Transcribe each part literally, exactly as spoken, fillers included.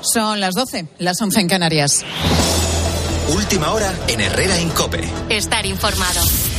Son las doce, las once en Canarias. Última hora en Herrera en COPE. Estar informado.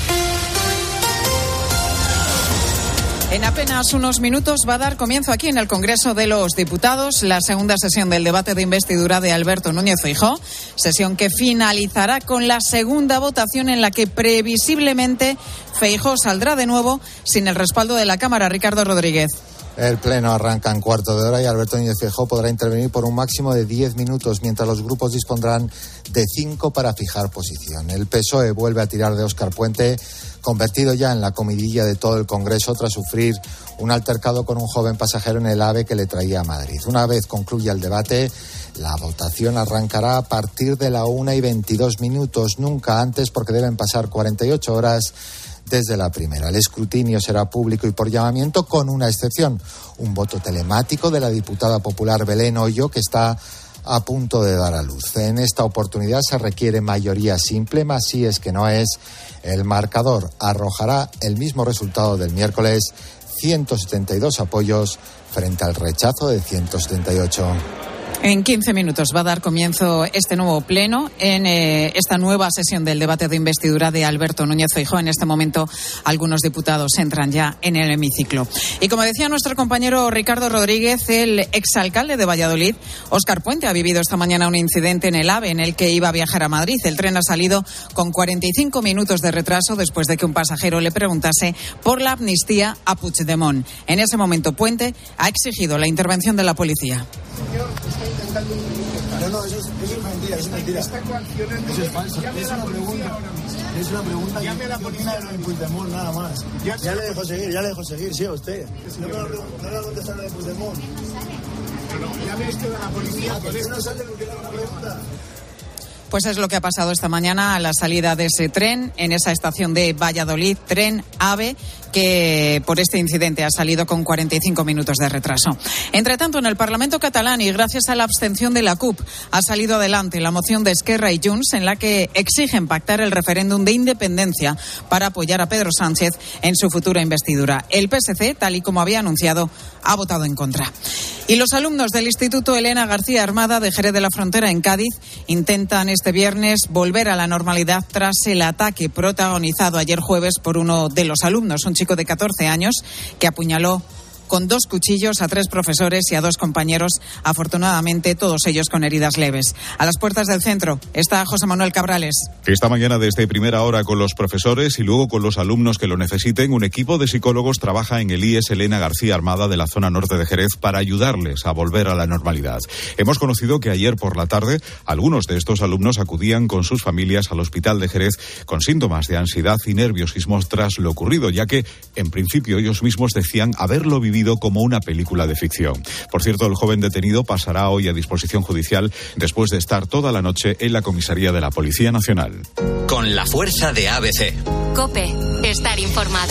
En apenas unos minutos va a dar comienzo aquí en el Congreso de los Diputados la segunda sesión del debate de investidura de Alberto Núñez Feijóo, sesión que finalizará con la segunda votación en la que previsiblemente Feijóo saldrá de nuevo sin el respaldo de la Cámara. Ricardo Rodríguez. El pleno arranca en cuarto de hora y Alberto Núñez Feijóo podrá intervenir por un máximo de diez minutos, mientras los grupos dispondrán de cinco para fijar posición. El P S O E vuelve a tirar de Óscar Puente, convertido ya en la comidilla de todo el Congreso tras sufrir un altercado con un joven pasajero en el AVE que le traía a Madrid. Una vez concluya el debate, la votación arrancará a partir de la una y veintidós minutos, nunca antes porque deben pasar cuarenta y ocho horas desde la primera. El escrutinio será público y por llamamiento, con una excepción, un voto telemático de la diputada popular Belén Hoyo, que está a punto de dar a luz. En esta oportunidad se requiere mayoría simple, más si es que no es. El marcador arrojará el mismo resultado del miércoles, ciento setenta y dos apoyos frente al rechazo de ciento setenta y ocho. En quince minutos va a dar comienzo este nuevo pleno en eh, esta nueva sesión del debate de investidura de Alberto Núñez Feijóo. En este momento algunos diputados entran ya en el hemiciclo. Y como decía nuestro compañero Ricardo Rodríguez, el exalcalde de Valladolid, Óscar Puente, ha vivido esta mañana un incidente en el AVE en el que iba a viajar a Madrid. El tren ha salido con cuarenta y cinco minutos de retraso después de que un pasajero le preguntase por la amnistía a Puigdemont. En ese momento Puente ha exigido la intervención de la policía. No, no, eso es, eso es mentira, eso es mentira. Eso es falso. Es una pregunta. Es una pregunta. Llame a la policía de Puigdemont, nada más. Ya le dejo seguir, ya le dejo seguir, sí, a usted. No me lo no le contestar de Puigdemont. Llame usted a la policía. ¿Por qué no sale porque le hago una pregunta? Pues es lo que ha pasado esta mañana a la salida de ese tren en esa estación de Valladolid, tren AVE, que por este incidente ha salido con cuarenta y cinco minutos de retraso. Entre tanto, en el Parlamento catalán y gracias a la abstención de la CUP, ha salido adelante la moción de Esquerra y Junts en la que exigen pactar el referéndum de independencia para apoyar a Pedro Sánchez en su futura investidura. El P S C, tal y como había anunciado, ha votado en contra. Y los alumnos del Instituto Elena García Armada de Jerez de la Frontera en Cádiz intentan este viernes volver a la normalidad tras el ataque protagonizado ayer jueves por uno de los alumnos, un chico de catorce años que apuñaló con dos cuchillos a tres profesores y a dos compañeros, afortunadamente todos ellos con heridas leves. A las puertas del centro está José Manuel Cabrales. Esta mañana desde primera hora con los profesores y luego con los alumnos que lo necesiten, un equipo de psicólogos trabaja en el I E S Elena García Armada de la zona norte de Jerez para ayudarles a volver a la normalidad. Hemos conocido que ayer por la tarde algunos de estos alumnos acudían con sus familias al hospital de Jerez con síntomas de ansiedad y nerviosismo tras lo ocurrido, ya que en principio ellos mismos decían haberlo vivido como una película de ficción. Por cierto, el joven detenido pasará hoy a disposición judicial después de estar toda la noche en la comisaría de la Policía Nacional. Con la fuerza de A B C. COPE, estar informado.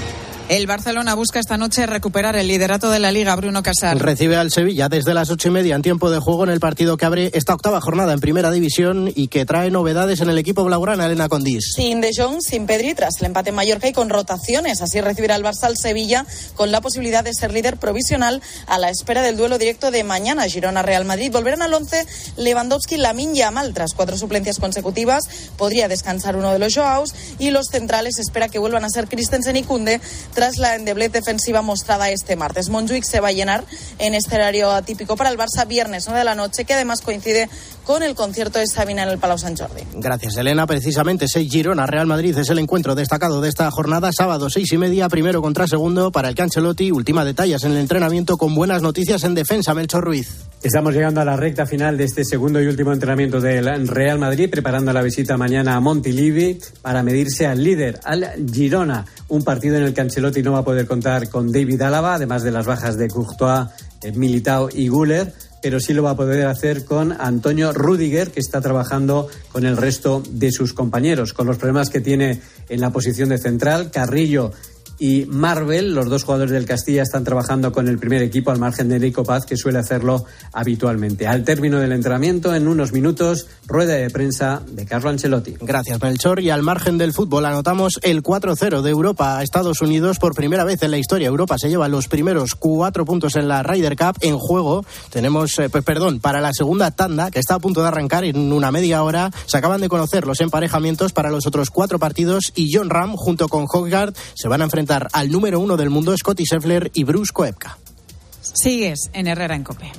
El Barcelona busca esta noche recuperar el liderato de la Liga. Bruno Casal. Recibe al Sevilla desde las ocho y media en tiempo de juego en el partido que abre esta octava jornada en Primera División y que trae novedades en el equipo blaugrana. Elena Condís. Sin De Jong, sin Pedri, tras el empate en Mallorca y con rotaciones. Así recibirá el Barça al Sevilla con la posibilidad de ser líder provisional a la espera del duelo directo de mañana. Girona-Real Madrid. Volverán al once Lewandowski, Lamine Yamal. Tras cuatro suplencias consecutivas podría descansar uno de los Joaos y los centrales espera que vuelvan a ser Christensen y Koundé tras la endeblez defensiva mostrada este martes. Montjuic se va a llenar en este horario atípico para el Barça, viernes nueve de la noche, que además coincide con el concierto de Sabina en el Palau Sant Jordi. Gracias, Elena. Precisamente seis Girona Real Madrid es el encuentro destacado de esta jornada. Sábado seis y media, primero contra segundo para el Ancelotti. Última detalles en el entrenamiento con buenas noticias en defensa. Melchor Ruiz. Estamos llegando a la recta final de este segundo y último entrenamiento del Real Madrid, preparando la visita mañana a Montilivi para medirse al líder, al Girona. Un partido en el que Ancelotti no va a poder contar con David Álava, además de las bajas de Courtois, Militao y Güler, pero sí lo va a poder hacer con Antonio Rüdiger, que está trabajando con el resto de sus compañeros. Con los problemas que tiene en la posición de central, Carrillo y Marvel. Los dos jugadores del Castilla están trabajando con el primer equipo al margen de Nico Paz, que suele hacerlo habitualmente. Al término del entrenamiento, en unos minutos, rueda de prensa de Carlo Ancelotti. Gracias, Melchor. Y al margen del fútbol anotamos el cuatro cero de Europa a Estados Unidos. Por primera vez en la historia, Europa se lleva los primeros cuatro puntos en la Ryder Cup. En juego tenemos, eh, pues, perdón, para la segunda tanda, que está a punto de arrancar en una media hora. Se acaban de conocer los emparejamientos para los otros cuatro partidos y Jon Rahm, junto con Højgaard, se van a enfrentar al número uno del mundo, Scottie Scheffler, y Bruce Koepka. Sigues en Herrera en COPE.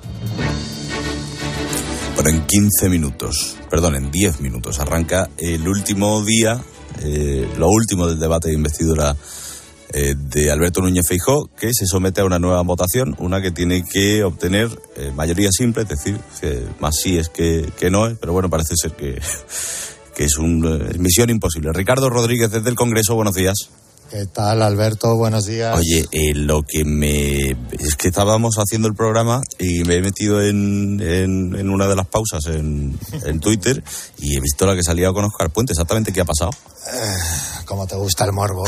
Bueno, en quince minutos, perdón, en diez minutos arranca el último día, eh, lo último del debate de investidura eh, de Alberto Núñez Feijóo, que se somete a una nueva votación, una que tiene que obtener eh, mayoría simple, es decir, que más sí es que, que no es, pero bueno, parece ser que, que es una eh, misión imposible. Ricardo Rodríguez, desde el Congreso, buenos días. ¿Qué tal, Alberto? Buenos días. Oye, eh, lo que me... es que estábamos haciendo el programa y me he metido en, en, en una de las pausas en, en Twitter y he visto la que salía con Óscar Puente. ¿Exactamente qué ha pasado? Eh, ¿Cómo te gusta el morbo?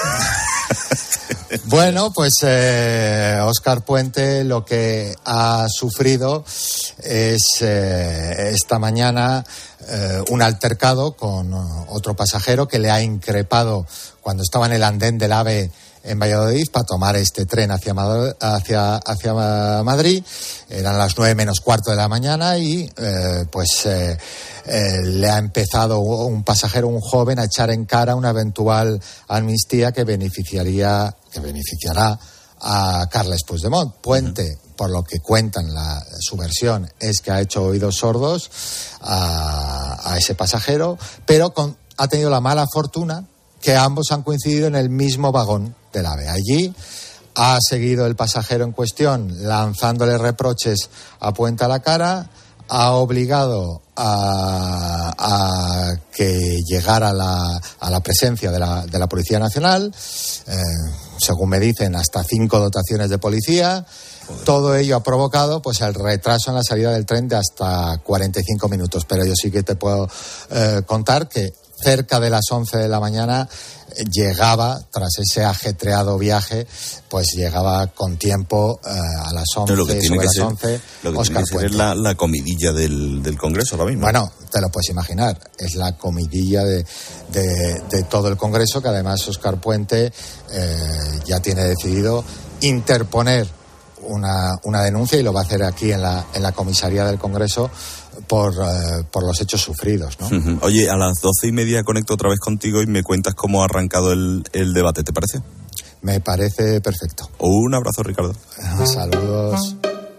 Bueno, pues eh, Óscar Puente lo que ha sufrido es eh, esta mañana eh, un altercado con otro pasajero que le ha increpado cuando estaba en el andén del AVE en Valladolid para tomar este tren hacia, hacia, hacia Madrid. Eran las nueve menos cuarto de la mañana y eh, pues eh, eh, le ha empezado un pasajero, un joven, a echar en cara una eventual amnistía que beneficiaría, que beneficiará a Carles Puigdemont. Puente, uh-huh. por lo que cuentan la, su versión, es que ha hecho oídos sordos a, a ese pasajero, pero con, ha tenido la mala fortuna que ambos han coincidido en el mismo vagón del AVE. Allí ha seguido el pasajero en cuestión lanzándole reproches a Puente a la cara, ha obligado a, a que llegara la, a la presencia de la, de la Policía Nacional, eh, según me dicen, hasta cinco dotaciones de policía. Joder. Todo ello ha provocado pues el retraso en la salida del tren de hasta cuarenta y cinco minutos. Pero yo sí que te puedo eh, contar que cerca de las once de la mañana llegaba, tras ese ajetreado viaje, pues llegaba con tiempo eh, a las once, lo que tiene sobre que las ser, once, lo que Óscar tiene que ser Puente. es la, la comidilla del, del Congreso ahora mismo. Bueno, te lo puedes imaginar, es la comidilla de, de, de todo el Congreso, que además Óscar Puente eh, ya tiene decidido interponer una, una denuncia y lo va a hacer aquí en la, en la comisaría del Congreso por, eh, por los hechos sufridos, ¿no? Uh-huh. Oye, a las doce y media conecto otra vez contigo y me cuentas cómo ha arrancado el, el debate, ¿te parece? Me parece perfecto. Un abrazo, Ricardo. Saludos.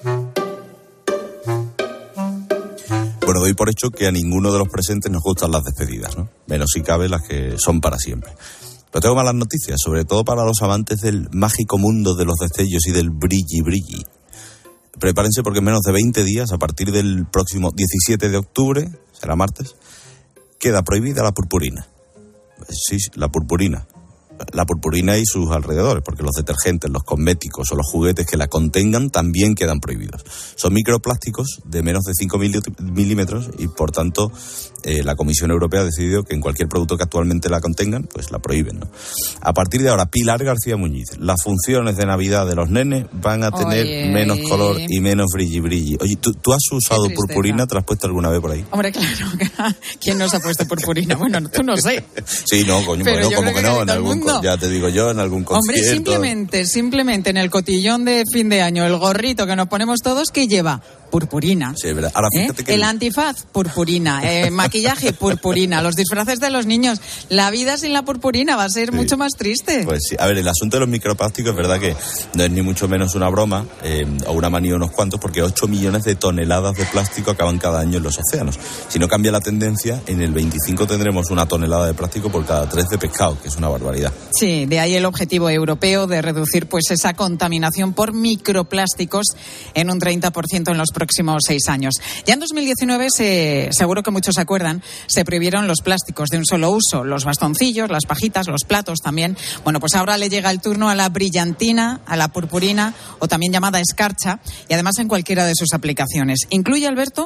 Bueno, doy por hecho que a ninguno de los presentes nos gustan las despedidas, ¿no? Menos si cabe las que son para siempre. Pero tengo malas noticias, sobre todo para los amantes del mágico mundo de los destellos y del brilli brilli. Prepárense porque en menos de veinte días, a partir del próximo diecisiete de octubre, será martes, queda prohibida la purpurina. Sí, la purpurina. La purpurina y sus alrededores, porque los detergentes, los cosméticos o los juguetes que la contengan también quedan prohibidos. Son microplásticos de menos de cinco milímetros y, por tanto, eh, la Comisión Europea ha decidido que en cualquier producto que actualmente la contengan, pues la prohíben, ¿no? A partir de ahora, Pilar García Muñiz, las funciones de Navidad de los nenes van a tener Oye, menos color y menos brilli brilli. Oye, ¿tú, tú has usado purpurina? ¿Te la has puesto alguna vez por ahí? Hombre, claro. ¿Quién nos ha puesto purpurina? Bueno, tú no sé. Sí, no, coño, Pero bueno, como que, que no, en algún, ya te digo yo, en algún concierto. Hombre, simplemente, simplemente en el cotillón de fin de año, el gorrito que nos ponemos todos, que lleva purpurina. Sí, verdad. Ahora fíjate ¿Eh? que... El antifaz, purpurina. Eh, maquillaje, purpurina. Los disfraces de los niños. La vida sin la purpurina va a ser sí. mucho más triste. Pues sí. A ver, el asunto de los microplásticos es verdad que no es ni mucho menos una broma eh, o una manía unos cuantos, porque ocho millones de toneladas de plástico acaban cada año en los océanos. Si no cambia la tendencia, en el veinticinco tendremos una tonelada de plástico por cada tres de pescado, que es una barbaridad. Sí, de ahí el objetivo europeo de reducir pues esa contaminación por microplásticos en un treinta por ciento en los próximos seis años. Ya en dos mil diecinueve, se, seguro que muchos se acuerdan, se prohibieron los plásticos de un solo uso, los bastoncillos, las pajitas, los platos también. Bueno, pues ahora le llega el turno a la brillantina, a la purpurina, o también llamada escarcha, y además en cualquiera de sus aplicaciones. Incluye, Alberto,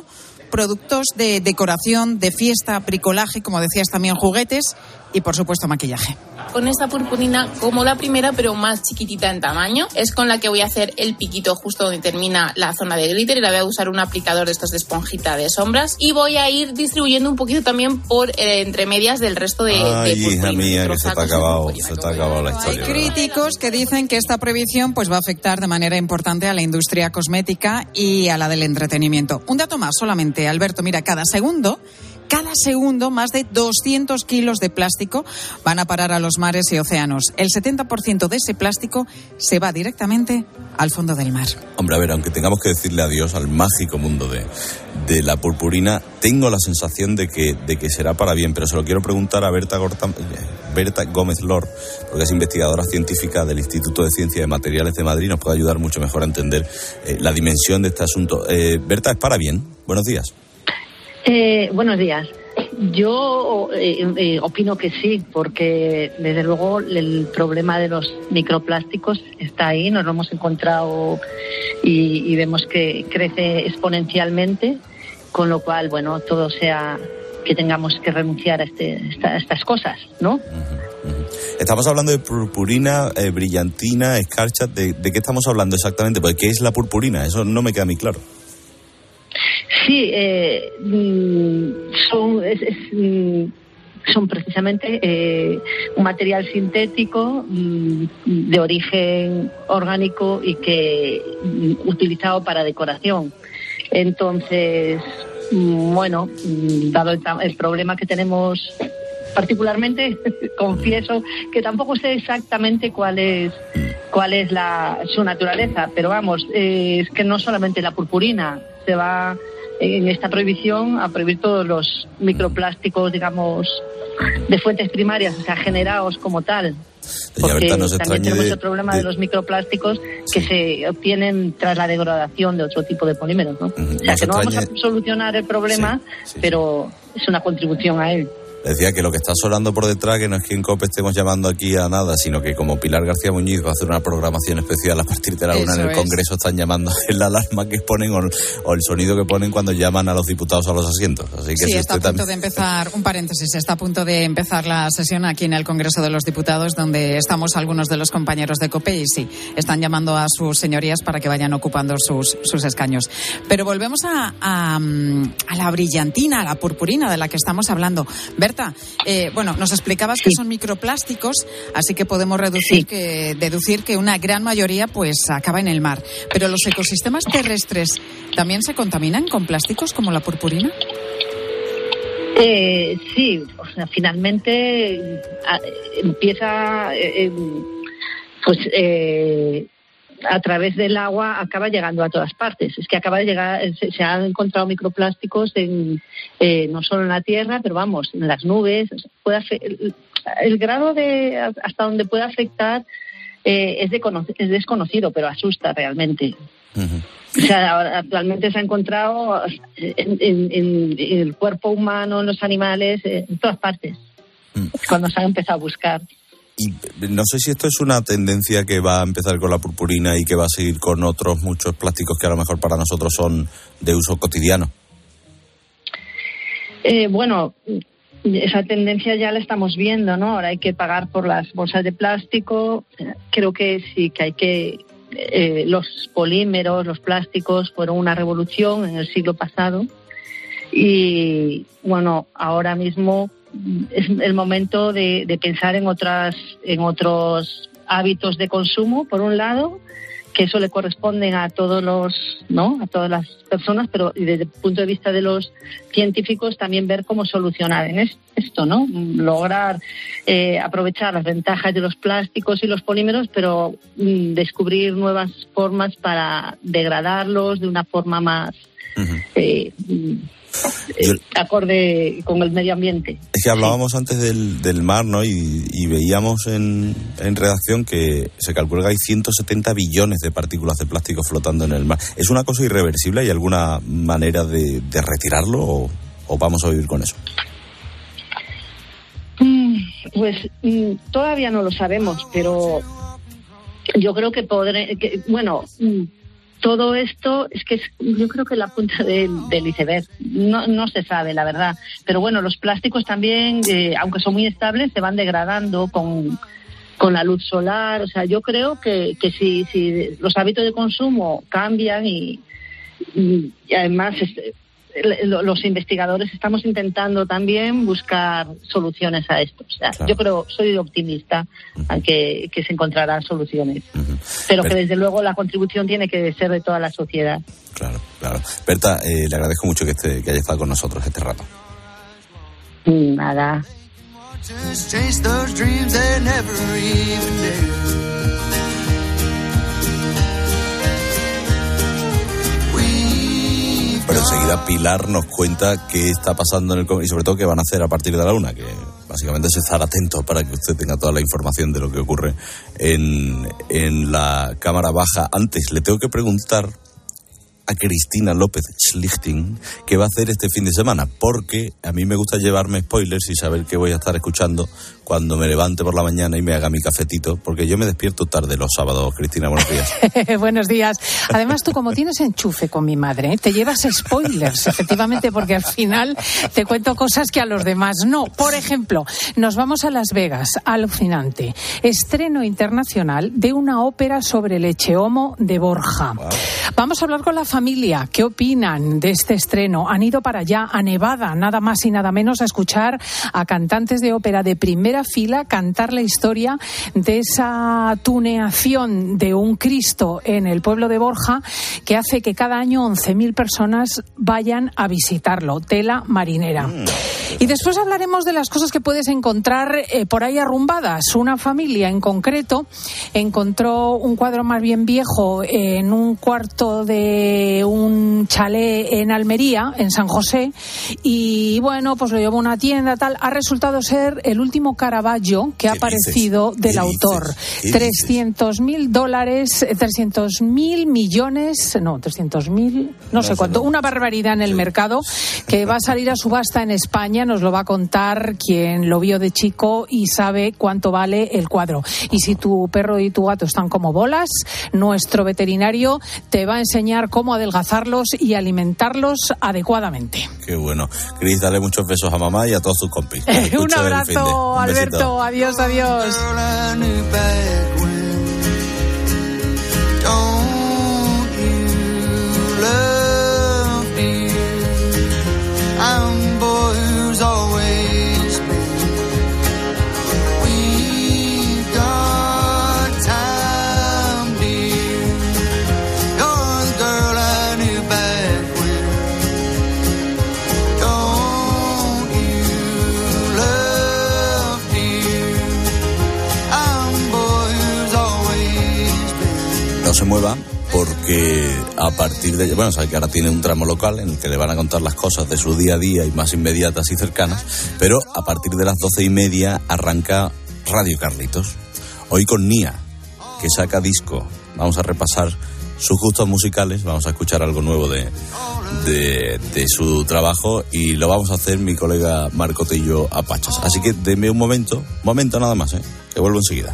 productos de decoración, de fiesta, bricolaje, como decías también juguetes y por supuesto maquillaje. Con esta purpurina como la primera, pero más chiquitita en tamaño, es con la que voy a hacer el piquito justo donde termina la zona de glitter, y la voy a usar un aplicador de estos de esponjita de sombras, y voy a ir distribuyendo un poquito también por eh, entre medias del resto de, Ay, de purpurina. hija mía, que se te ha acabado, se te ha acabado la historia. Hay críticos que dicen que esta prohibición pues va a afectar de manera importante a la industria cosmética y a la del entretenimiento. Un dato más solamente, Alberto, mira, cada segundo Cada segundo, más de doscientos kilos de plástico van a parar a los mares y océanos. El setenta por ciento de ese plástico se va directamente al fondo del mar. Hombre, a ver, aunque tengamos que decirle adiós al mágico mundo de, de la purpurina, tengo la sensación de que, de que será para bien, pero se lo quiero preguntar a Berta, Gorta, Berta Gómez Lor, porque es investigadora científica del Instituto de Ciencia de Materiales de Madrid, nos puede ayudar mucho mejor a entender eh, la dimensión de este asunto. Eh, Berta, ¿es para bien? Buenos días. Eh, buenos días. Yo eh, eh, opino que sí, porque desde luego el problema de los microplásticos está ahí, nos lo hemos encontrado y, y vemos que crece exponencialmente, con lo cual, bueno, todo sea que tengamos que renunciar a, este, a estas cosas, ¿no? Uh-huh, uh-huh. Estamos hablando de purpurina, eh, brillantina, escarcha. ¿De, ¿De qué estamos hablando exactamente? Porque ¿qué es la purpurina? Eso no me queda muy claro. Sí, eh, son, es, es, son precisamente eh, un material sintético de origen orgánico y que utilizado para decoración. Entonces, bueno, dado el, el problema que tenemos particularmente, confieso que tampoco sé exactamente cuál es cuál es la su naturaleza, pero vamos, eh, es que no solamente la purpurina se va en esta prohibición a prohibir todos los microplásticos, digamos, de fuentes primarias, o sea, generados como tal. Porque no se también tenemos de, el problema de... de los microplásticos que sí. se obtienen tras la degradación de otro tipo de polímeros, ¿no? Uh-huh. O sea, no que no extrañe... vamos a solucionar el problema, sí, sí, pero sí. es una contribución a él. Decía que lo que está sonando por detrás, que no es que en COPE estemos llamando aquí a nada, sino que como Pilar García Muñiz va a hacer una programación especial a partir de la una en el es. Congreso, están llamando en la alarma que ponen o, o el sonido que ponen cuando llaman a los diputados a los asientos. Así que sí, si está usted a punto también... de empezar, un paréntesis, está a punto de empezar la sesión aquí en el Congreso de los Diputados, donde estamos algunos de los compañeros de COPE y sí, están llamando a sus señorías para que vayan ocupando sus, sus escaños. Pero volvemos a, a, a la brillantina, a la purpurina de la que estamos hablando. Berta, eh, bueno, nos explicabas sí. que son microplásticos, así que podemos reducir sí. que, deducir que una gran mayoría pues acaba en el mar. Pero los ecosistemas terrestres también se contaminan con plásticos como la purpurina. Eh, sí, o sea, finalmente a, empieza, eh, pues. Eh, a través del agua acaba llegando a todas partes. Es que acaba de llegar, se, se han encontrado microplásticos en, eh, no solo en la tierra, pero vamos, en las nubes. Puede hacer, el, el grado de hasta donde puede afectar eh, es, de, es desconocido, pero asusta realmente. Uh-huh. O sea, actualmente se ha encontrado en, en, en, en el cuerpo humano, en los animales, en todas partes. Uh-huh. Cuando se ha empezado a buscar. Y no sé si esto es una tendencia que va a empezar con la purpurina y que va a seguir con otros muchos plásticos que a lo mejor para nosotros son de uso cotidiano. Eh, bueno, esa tendencia ya la estamos viendo, ¿no? Ahora hay que pagar por las bolsas de plástico. Creo que sí, que hay que... Eh, los polímeros, los plásticos fueron una revolución en el siglo pasado. Y, bueno, ahora mismo... es el momento de, de pensar en otras en otros hábitos de consumo, por un lado, que eso le corresponden a todos los, ¿no? a todas las personas, pero desde el punto de vista de los científicos también ver cómo solucionar en esto, ¿no? Lograr eh, aprovechar las ventajas de los plásticos y los polímeros, pero mm, descubrir nuevas formas para degradarlos de una forma más uh-huh. eh, Yo, acorde con el medio ambiente. Es que hablábamos sí. antes del, del mar, ¿no? Y, y veíamos en, en redacción que se calcula que hay ciento setenta billones de partículas de plástico flotando en el mar. ¿Es una cosa irreversible? ¿Hay alguna manera de, de retirarlo o, o vamos a vivir con eso? Mm, pues mm, todavía no lo sabemos, pero yo creo que podré, que, bueno... Mm, todo esto es que es, yo creo que la punta del, del iceberg. No, no se sabe, la verdad. Pero bueno, los plásticos también, eh, aunque son muy estables, se van degradando con, con la luz solar. O sea, yo creo que, que si, si los hábitos de consumo cambian y, y, y además... Es, los investigadores estamos intentando también buscar soluciones a esto. O sea, claro. Yo creo, soy optimista, uh-huh. que, que se encontrarán soluciones. Uh-huh. Pero, Pero que desde luego la contribución tiene que ser de toda la sociedad. Claro, claro. Berta, eh, le agradezco mucho que, esté, que haya estado con nosotros este rato. Nada. Pero enseguida Pilar nos cuenta qué está pasando en el Congreso y sobre todo qué van a hacer a partir de la una, que básicamente es estar atento para que usted tenga toda la información de lo que ocurre en, en la Cámara Baja. Antes le tengo que preguntar a Cristina López Schlichting qué va a hacer este fin de semana, porque a mí me gusta llevarme spoilers y saber qué voy a estar escuchando cuando me levante por la mañana y me haga mi cafetito, porque yo me despierto tarde los sábados. Cristina, buenos días. Buenos días. Además, tú como tienes enchufe con mi madre, ¿eh? Te llevas spoilers, efectivamente, porque al final te cuento cosas que a los demás no. Por ejemplo, nos vamos a Las Vegas, alucinante. Estreno internacional de una ópera sobre el Echeomo de Borja. Wow. Vamos a hablar con la familia. ¿Qué opinan de este estreno? Han ido para allá, a Nevada, nada más y nada menos, a escuchar a cantantes de ópera de primera fila cantar la historia de esa tuneación de un Cristo en el pueblo de Borja que hace que cada año once mil personas vayan a visitarlo. Tela marinera. Mm. Y después hablaremos de las cosas que puedes encontrar eh, por ahí arrumbadas. Una familia en concreto encontró un cuadro más bien viejo en un cuarto de un chalet en Almería, en San José, y bueno, pues lo llevó a una tienda, tal. Ha resultado ser el último Caravaggio que ha aparecido dices? del autor. trescientos mil dólares, trescientos mil millones, no, trescientos mil, no, no sé cuánto, no. Una barbaridad en el sí. mercado, que va a salir a subasta en España. Nos lo va a contar quien lo vio de chico y sabe cuánto vale el cuadro. Y si tu perro y tu gato están como bolas, nuestro veterinario te va a enseñar cómo adelgazarlos y alimentarlos adecuadamente. Qué bueno. Cris, dale muchos besos a mamá y a todos tus compis. Un abrazo, Un Alberto. Adiós, adiós. No se mueva, porque a partir de... Bueno, sabe que ahora tiene un tramo local en el que le van a contar las cosas de su día a día y más inmediatas y cercanas, pero a partir de las doce y media arranca Radio Carlitos. Hoy con Nia, que saca disco. Vamos a repasar sus gustos musicales, vamos a escuchar algo nuevo de, de, de su trabajo y lo vamos a hacer mi colega Marco Tello a Pachas. Así que denme un momento, un momento nada más, ¿eh? Que vuelvo enseguida.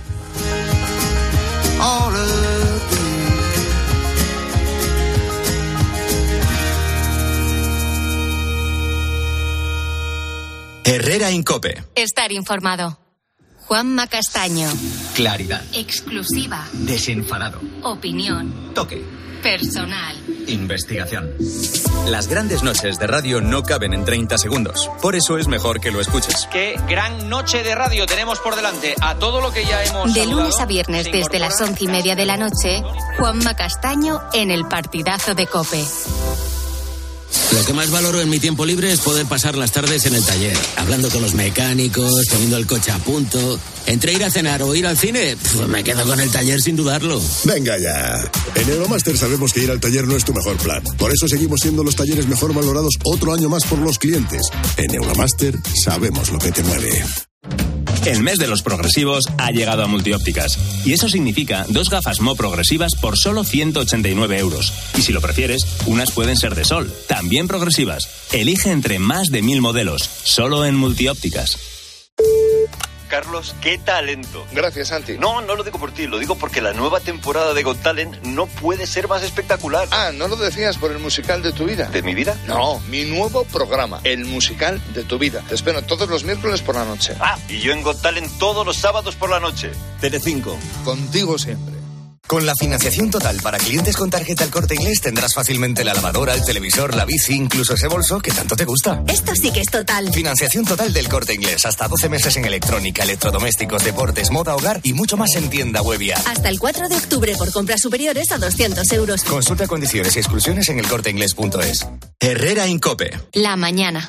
Herrera Incope. Estar informado. Juanma Castaño. Claridad. Exclusiva. Desenfadado. Opinión. Toque. Personal. Investigación. Las grandes noches de radio no caben en treinta segundos. Por eso es mejor que lo escuches. Qué gran noche de radio tenemos por delante. A todo lo que ya hemos De saludado, lunes a viernes desde las once y media de la noche, Juanma Castaño en el partidazo de COPE. Lo que más valoro en mi tiempo libre es poder pasar las tardes en el taller, hablando con los mecánicos, poniendo el coche a punto. Entre ir a cenar o ir al cine, pues me quedo con el taller sin dudarlo. Venga ya. En Euromaster sabemos que ir al taller no es tu mejor plan. Por eso seguimos siendo los talleres mejor valorados otro año más por los clientes. En Euromaster sabemos lo que te mueve. El mes de los progresivos ha llegado a Multiópticas. Y eso significa dos gafas Mo progresivas por solo ciento ochenta y nueve euros. Y si lo prefieres, unas pueden ser de sol, también progresivas. Elige entre más de mil modelos, solo en Multiópticas. Carlos, qué talento. Gracias, Santi. No, no lo digo por ti, lo digo porque la nueva temporada de Got Talent no puede ser más espectacular. Ah, ¿no lo decías por el musical de tu vida? ¿De mi vida? No, mi nuevo programa, el musical de tu vida. Te espero todos los miércoles por la noche. Ah, y yo en Got Talent todos los sábados por la noche. Telecinco. Contigo siempre. Con la financiación total para clientes con tarjeta El Corte Inglés tendrás fácilmente la lavadora, el televisor, la bici, incluso ese bolso que tanto te gusta. Esto sí que es total. Financiación total del Corte Inglés. Hasta doce meses en electrónica, electrodomésticos, deportes, moda, hogar y mucho más en tienda web y app. Hasta el cuatro de octubre por compras superiores a doscientos euros. Consulta condiciones y exclusiones en el corte inglés punto es. Herrera Incope. La mañana.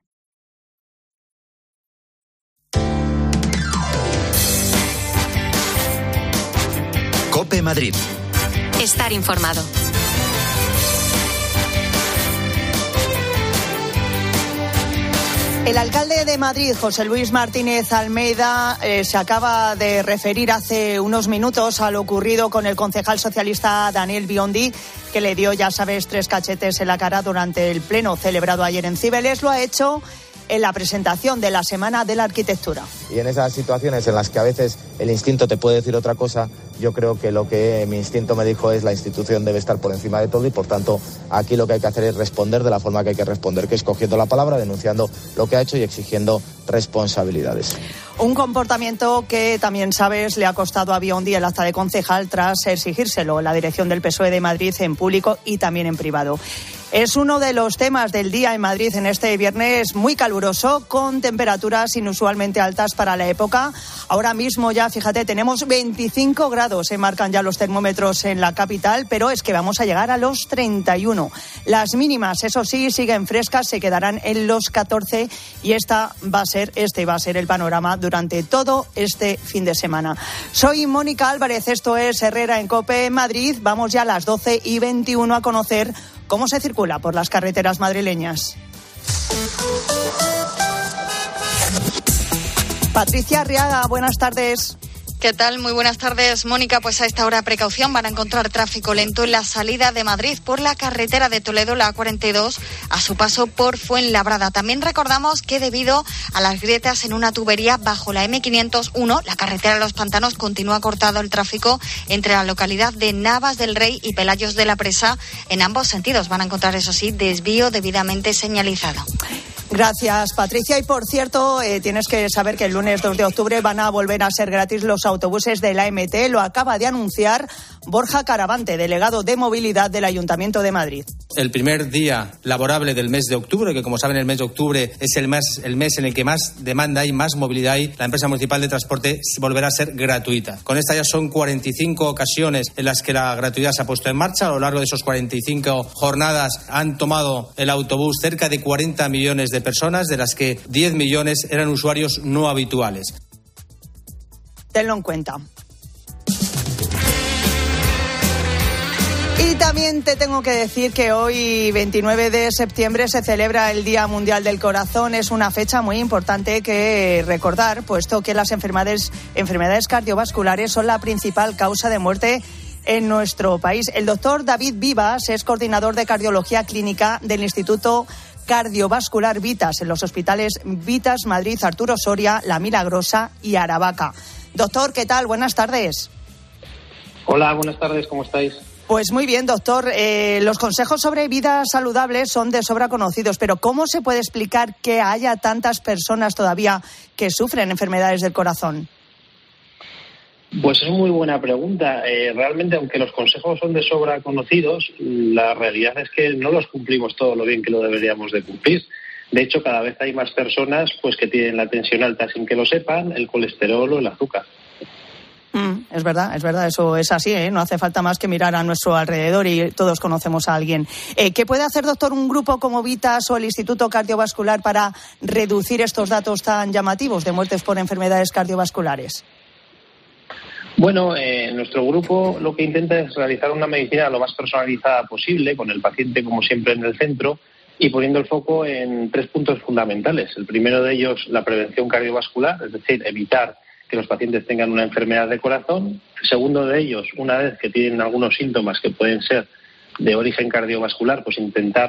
Cope Madrid. Estar informado. El alcalde de Madrid, José Luis Martínez Almeida, eh, se acaba de referir hace unos minutos a lo ocurrido con el concejal socialista Daniel Biondi, que le dio, ya sabes, tres cachetes en la cara durante el pleno celebrado ayer en Cibeles. Lo ha hecho en la presentación de la Semana de la Arquitectura. Y en esas situaciones en las que a veces el instinto te puede decir otra cosa, yo creo que lo que mi instinto me dijo es la institución debe estar por encima de todo y, por tanto, aquí lo que hay que hacer es responder de la forma que hay que responder, que es cogiendo la palabra, denunciando lo que ha hecho y exigiendo responsabilidades. Un comportamiento que también sabes le ha costado a Biondi el acta de concejal tras exigírselo la dirección del P S O E de Madrid en público y también en privado. Es uno de los temas del día en Madrid en este viernes muy caluroso, con temperaturas inusualmente altas para la época. Ahora mismo ya, fíjate, tenemos veinticinco grados, se marcan ya los termómetros en la capital, pero es que vamos a llegar a los treinta y uno. Las mínimas, eso sí, siguen frescas, se quedarán en los catorce y esta va a ser, este va a ser el panorama durante todo este fin de semana. Soy Mónica Álvarez, esto es Herrera en COPE Madrid. Vamos ya a las doce y veintiuno a conocer cómo se circula por las carreteras madrileñas. Patricia Arriaga, buenas tardes. ¿Qué tal? Muy buenas tardes, Mónica. Pues a esta hora, precaución, van a encontrar tráfico lento en la salida de Madrid por la carretera de Toledo, la A cuarenta y dos, a su paso por Fuenlabrada. También recordamos que debido a las grietas en una tubería bajo la eme quinientos uno, la carretera de los Pantanos, continúa cortado el tráfico entre la localidad de Navas del Rey y Pelayos de la Presa. En ambos sentidos van a encontrar, eso sí, desvío debidamente señalizado. Gracias, Patricia. Y por cierto, eh, tienes que saber que el lunes dos de octubre van a volver a ser gratis los autobuses de la eme te. Lo acaba de anunciar Borja Caravante, delegado de movilidad del Ayuntamiento de Madrid. El primer día laborable del mes de octubre, que como saben el mes de octubre es el mes, el mes en el que más demanda hay, más movilidad hay, la empresa municipal de transporte volverá a ser gratuita. Con esta ya son cuarenta y cinco ocasiones en las que la gratuidad se ha puesto en marcha. A lo largo de esos cuarenta y cinco jornadas han tomado el autobús cerca de cuarenta millones de personas, de las que diez millones eran usuarios no habituales. Tenlo en cuenta. Y también te tengo que decir que hoy, veintinueve de septiembre, se celebra el Día Mundial del Corazón. Es una fecha muy importante que recordar, puesto que las enfermedades, enfermedades cardiovasculares son la principal causa de muerte en nuestro país. El doctor David Vivas es coordinador de cardiología clínica del Instituto Cardiovascular Vitas en los hospitales Vitas Madrid, Arturo Soria, La Milagrosa y Aravaca. Doctor, ¿qué tal? Buenas tardes. Hola, buenas tardes, ¿cómo estáis? Pues muy bien, doctor. Eh, los consejos sobre vida saludable son de sobra conocidos, pero ¿cómo se puede explicar que haya tantas personas todavía que sufren enfermedades del corazón? Pues es muy buena pregunta. Eh, realmente, aunque los consejos son de sobra conocidos, la realidad es que no los cumplimos todo lo bien que lo deberíamos de cumplir. De hecho, cada vez hay más personas pues que tienen la tensión alta sin que lo sepan, el colesterol o el azúcar. Mm, es verdad, es verdad, eso es así, ¿eh? No hace falta más que mirar a nuestro alrededor y todos conocemos a alguien. Eh, ¿Qué puede hacer, doctor, un grupo como Vitas o el Instituto Cardiovascular para reducir estos datos tan llamativos de muertes por enfermedades cardiovasculares? Bueno, eh, nuestro grupo lo que intenta es realizar una medicina lo más personalizada posible, con el paciente como siempre en el centro y poniendo el foco en tres puntos fundamentales. El primero de ellos, la prevención cardiovascular, es decir, evitar que los pacientes tengan una enfermedad de corazón. El segundo de ellos, una vez que tienen algunos síntomas que pueden ser de origen cardiovascular, pues intentar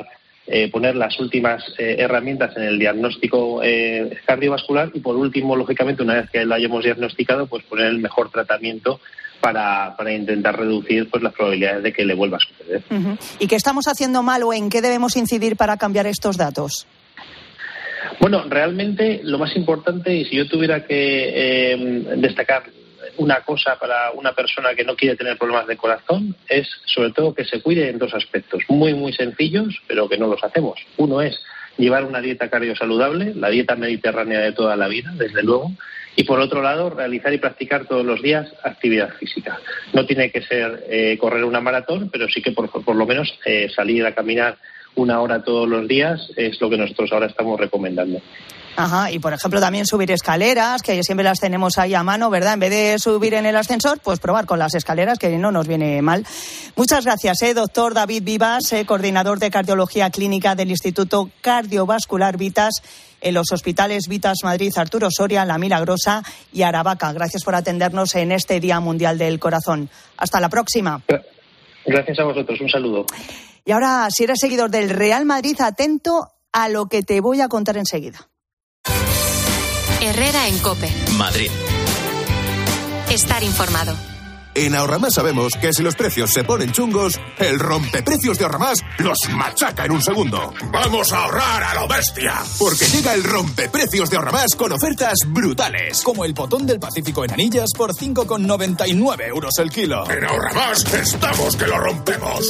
eh, poner las últimas eh, herramientas en el diagnóstico eh, cardiovascular y, por último, lógicamente, una vez que lo hayamos diagnosticado, pues poner el mejor tratamiento para, para intentar reducir pues las probabilidades de que le vuelva a suceder. Uh-huh. ¿Y qué estamos haciendo mal o en qué debemos incidir para cambiar estos datos? Bueno, realmente lo más importante, y si yo tuviera que eh, destacar una cosa para una persona que no quiere tener problemas de corazón, es sobre todo que se cuide en dos aspectos muy muy sencillos, pero que no los hacemos. Uno es llevar una dieta cardiosaludable, la dieta mediterránea de toda la vida, desde luego, y por otro lado realizar y practicar todos los días actividad física. No tiene que ser eh, correr una maratón, pero sí que por, por lo menos eh, salir a caminar una hora todos los días es lo que nosotros ahora estamos recomendando. Ajá, y por ejemplo también subir escaleras, que siempre las tenemos ahí a mano, ¿verdad? En vez de subir en el ascensor, pues probar con las escaleras, que no nos viene mal. Muchas gracias, eh, doctor David Vivas, eh, coordinador de cardiología clínica del Instituto Cardiovascular Vitas en los hospitales Vitas Madrid, Arturo Soria, La Milagrosa y Aravaca. Gracias por atendernos en este Día Mundial del Corazón. Hasta la próxima. Gracias a vosotros, un saludo. Y ahora, si eres seguidor del Real Madrid, atento a lo que te voy a contar enseguida. Herrera en COPE. Madrid. Estar informado. En Ahorramás sabemos que si los precios se ponen chungos, el rompeprecios de Ahorramás los machaca en un segundo. ¡Vamos a ahorrar a lo bestia! Porque llega el rompeprecios de Ahorramás con ofertas brutales. Como el potón del Pacífico en anillas por cinco con noventa y nueve euros el kilo. En Ahorramás estamos que lo rompemos.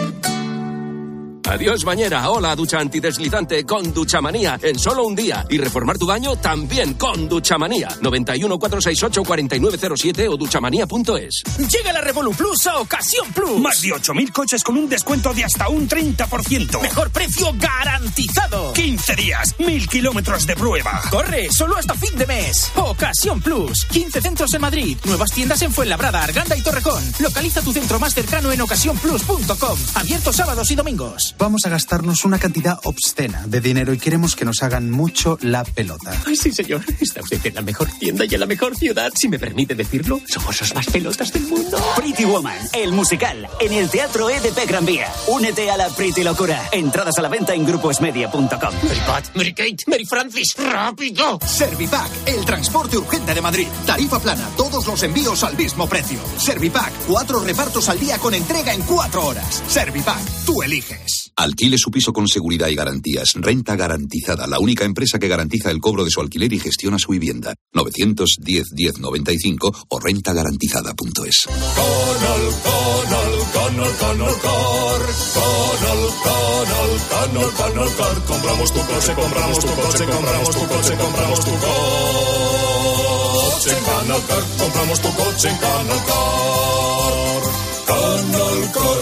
Adiós bañera, hola ducha antideslizante con Duchamanía en solo un día. Y reformar tu baño también con Duchamanía. noventa y uno, cuatrocientos sesenta y ocho, cuarenta y nueve cero siete o duchamanía punto es. Llega la Revolut Plus a Ocasión Plus. Más de ocho mil coches con un descuento de hasta un treinta por ciento. Mejor precio garantizado. quince días, mil kilómetros de prueba. Corre, solo hasta fin de mes. Ocasión Plus. quince centros en Madrid. Nuevas tiendas en Fuenlabrada, Arganda y Torrejón. Localiza tu centro más cercano en ocasión plus punto com. Abierto sábados y domingos. Vamos a gastarnos una cantidad obscena de dinero y queremos que nos hagan mucho la pelota. Ay, sí, señor. Está usted en la mejor tienda y en la mejor ciudad. Si me permite decirlo, somos los más pelotas del mundo. Pretty Woman, el musical, en el Teatro E D P Gran Vía. Únete a la Pretty Locura. Entradas a la venta en gruposmedia punto com. Mary Pat, Mary Kate, Mary Francis, ¡rápido! Servipack, el transporte urgente de Madrid. Tarifa plana, todos los envíos al mismo precio. Servipack, cuatro repartos al día con entrega en cuatro horas. Servipack, tú eliges. Alquile su piso con seguridad y garantías. Renta Garantizada, la única empresa que garantiza el cobro de su alquiler y gestiona su vivienda. novecientos diez, diez noventa y cinco o renta garantizada punto es. Conol, Conol, Conol, Conol Cor. Conol, Conol, Conol, Conol Cor. Compramos tu coche, compramos tu coche, compramos tu coche, compramos tu coche en Conol Cor. Compramos tu coche en Conol Cor. Conol Cor.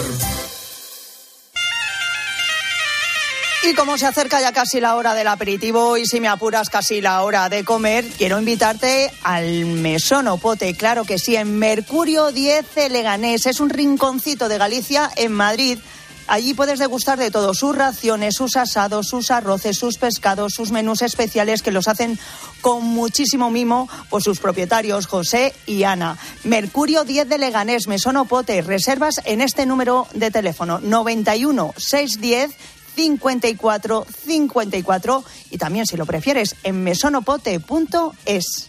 Y como se acerca ya casi la hora del aperitivo y si me apuras casi la hora de comer, quiero invitarte al Mesón Opote, claro que sí, en Mercurio diez de Leganés. Es un rinconcito de Galicia en Madrid. Allí puedes degustar de todo, sus raciones, sus asados, sus arroces, sus pescados, sus menús especiales que los hacen con muchísimo mimo por sus propietarios José y Ana. Mercurio diez de Leganés, Mesón Opote. Reservas en este número de teléfono noventa y uno, seiscientos diez, cincuenta y cuatro cincuenta y cuatro y también, si lo prefieres, en mesonopote punto es.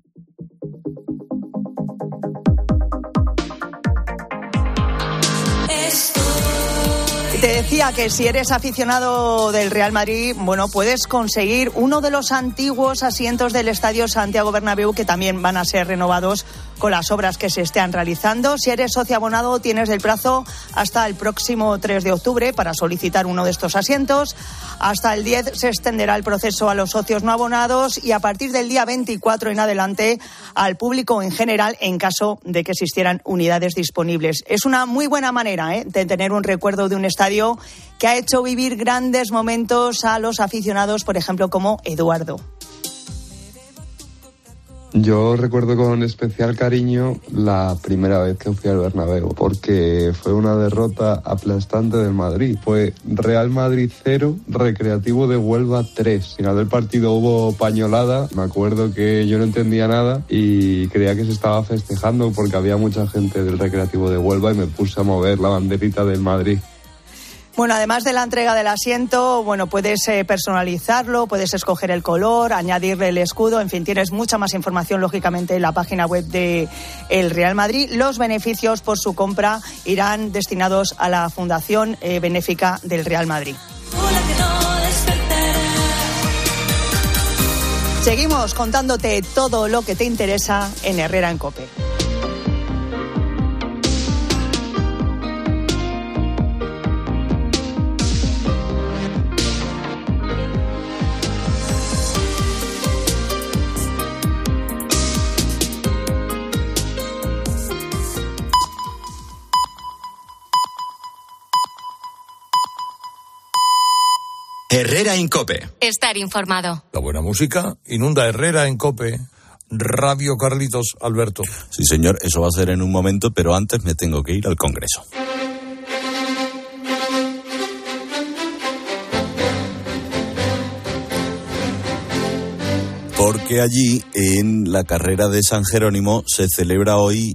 Te decía que si eres aficionado del Real Madrid, bueno, puedes conseguir uno de los antiguos asientos del Estadio Santiago Bernabéu, que también van a ser renovados con las obras que se estén realizando. Si eres socio abonado, tienes el plazo hasta el próximo tres de octubre para solicitar uno de estos asientos. Hasta el diez se extenderá el proceso a los socios no abonados y a partir del día veinticuatro en adelante al público en general, en caso de que existieran unidades disponibles. Es una muy buena manera, ¿eh?, de tener un recuerdo de un estadio que ha hecho vivir grandes momentos a los aficionados, por ejemplo, como Eduardo. Yo recuerdo con especial cariño la primera vez que fui al Bernabéu, porque fue una derrota aplastante del Madrid. Fue Real Madrid cero, Recreativo de Huelva tres. Al final del partido hubo pañolada, me acuerdo que yo no entendía nada y creía que se estaba festejando porque había mucha gente del Recreativo de Huelva y me puse a mover la banderita del Madrid. Bueno, además de la entrega del asiento, bueno, puedes eh, personalizarlo, puedes escoger el color, añadirle el escudo, en fin, tienes mucha más información, lógicamente, en la página web de el Real Madrid. Los beneficios por su compra irán destinados a la Fundación eh, Benéfica del Real Madrid. Seguimos contándote todo lo que te interesa en Herrera en COPE. Herrera en COPE. Estar informado. La buena música inunda Herrera en COPE. Radio Carlitos Alberto. Sí, señor, eso va a ser en un momento, pero antes me tengo que ir al Congreso. Porque allí, en la carrera de San Jerónimo, se celebra hoy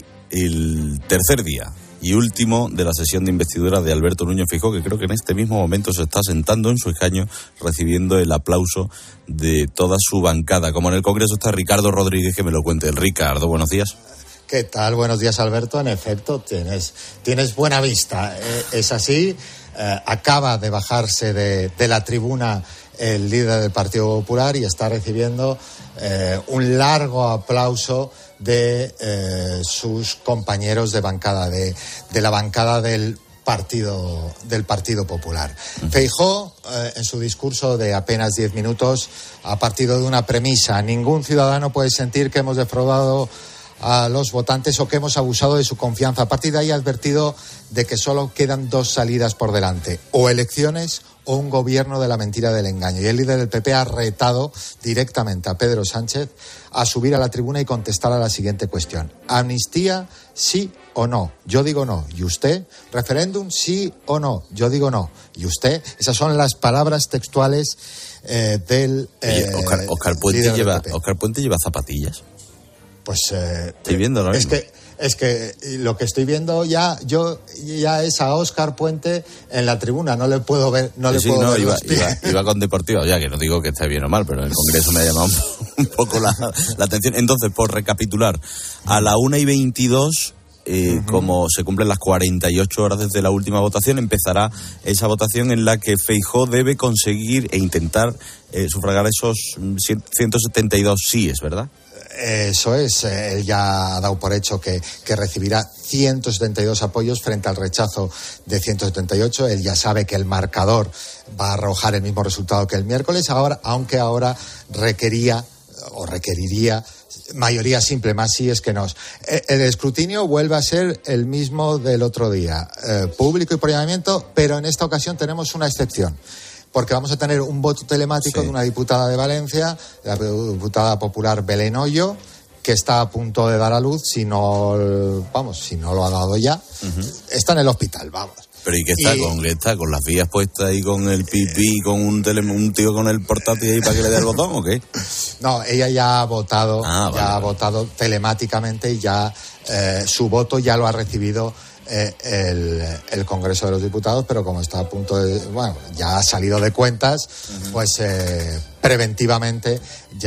el tercer día y último de la sesión de investidura de Alberto Núñez Feijóo, que creo que en este mismo momento se está sentando en su escaño recibiendo el aplauso de toda su bancada. Como en el Congreso está Ricardo Rodríguez, que me lo cuente. Ricardo, buenos días. ¿Qué tal? Buenos días, Alberto. En efecto, tienes, tienes buena vista. Eh, es así. Eh, acaba de bajarse de, de la tribuna el líder del Partido Popular y está recibiendo eh, un largo aplauso de eh, sus compañeros de bancada, de, de la bancada del Partido, del Partido Popular. Feijóo, eh, en su discurso de apenas diez minutos, ha partido de una premisa: ningún ciudadano puede sentir que hemos defraudado a los votantes o que hemos abusado de su confianza. A partir de ahí ha advertido de que solo quedan dos salidas por delante: o elecciones o un gobierno de la mentira, del engaño. Y el líder del P P ha retado directamente a Pedro Sánchez a subir a la tribuna y contestar a la siguiente cuestión: ¿amnistía, sí o no? Yo digo no. ¿Y usted? ¿Referéndum, sí o no? Yo digo no. ¿Y usted? Esas son las palabras textuales eh, del eh, Oye, Oscar, Oscar Puente lleva Oscar Puente lleva zapatillas. Pues eh, estoy viendo lo es mismo. que es que lo que estoy viendo ya yo ya es a Óscar Puente en la tribuna, no le puedo ver, no sí, le sí, puedo no, ver iba, los pies. iba, iba con Deportivo, ya que no digo que esté bien o mal, pero en el Congreso me ha llamado un poco la, la atención. Entonces, por recapitular, a la una y veintidós, eh, uh-huh. como se cumplen las cuarenta y ocho horas desde la última votación, empezará esa votación en la que Feijóo debe conseguir e intentar eh, sufragar esos ciento setenta y dos síes, ¿verdad? Eso es, él ya ha dado por hecho que, que recibirá ciento setenta y dos apoyos frente al rechazo de ciento setenta y ocho. Él ya sabe que el marcador va a arrojar el mismo resultado que el miércoles, ahora, aunque ahora requería o requeriría mayoría simple, más sí es que no. El escrutinio vuelve a ser el mismo del otro día, eh, público y por llamamiento, pero en esta ocasión tenemos una excepción, porque vamos a tener un voto telemático sí. de una diputada de Valencia, la diputada popular Belén Hoyo, que está a punto de dar a luz, si no, vamos, si no lo ha dado ya, uh-huh. está en el hospital, vamos. Pero ¿y qué está? Y... ¿Con qué está? ¿Con las vías puestas y con el pipí, con un, tele, un tío con el portátil ahí para que le dé el botón o qué? No, ella ya ha votado, ah, ya vale, ha vale. votado telemáticamente y ya eh, su voto ya lo ha recibido Eh, el, el Congreso de los Diputados, pero como está a punto de, bueno, ya ha salido de cuentas, uh-huh. pues eh, preventivamente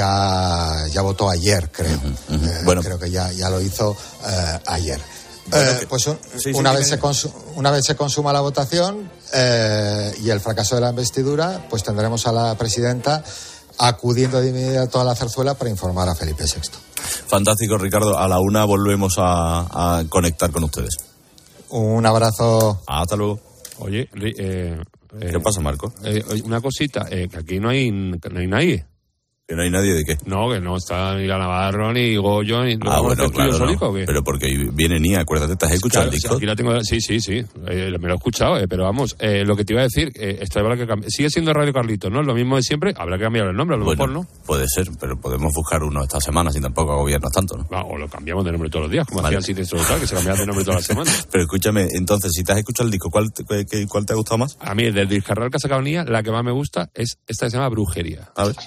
ya, ya votó ayer, creo. Uh-huh, uh-huh. Eh, bueno. Creo que ya, ya lo hizo eh, ayer. Bueno, eh, pues un, sí, una, sí, vez se consu- una vez se consuma la votación eh, y el fracaso de la investidura, pues tendremos a la presidenta acudiendo de inmediato a la zarzuela para informar a Felipe sexto. Fantástico, Ricardo. A la una volvemos a, a conectar con ustedes. Un abrazo. Hasta luego. Oye, eh, ¿qué eh, pasa, Marco? Eh, una cosita, eh, que aquí no hay, no hay nadie. ¿Que no hay nadie de qué? No, que no está ni la Navarro, ni Goyo, ni... Ah, bueno, claro, solico, no. Pero porque viene ni, acuérdate, ¿te has escuchado claro, el disco? Aquí la tengo, sí, sí, sí, eh, me lo he escuchado, eh, pero vamos, eh, lo que te iba a decir, eh, esto habrá que cambiar. Sigue siendo Radio Carlitos, ¿no? Lo mismo de siempre, habrá que cambiar el nombre, a lo bueno, mejor, ¿no? Puede ser, pero podemos buscar uno esta semana sin tampoco agobiarnos tanto, ¿no? Ah, o lo cambiamos de nombre todos los días, como vale. hacía el Sitio Local, que se cambiaba de nombre todas las semanas. Pero escúchame, entonces, si te has escuchado el disco, ¿cuál te, cuál te ha gustado más? A mí, del Discarral que ha sacado Nia, la que más me gusta es esta que se llama Brujería. A ver.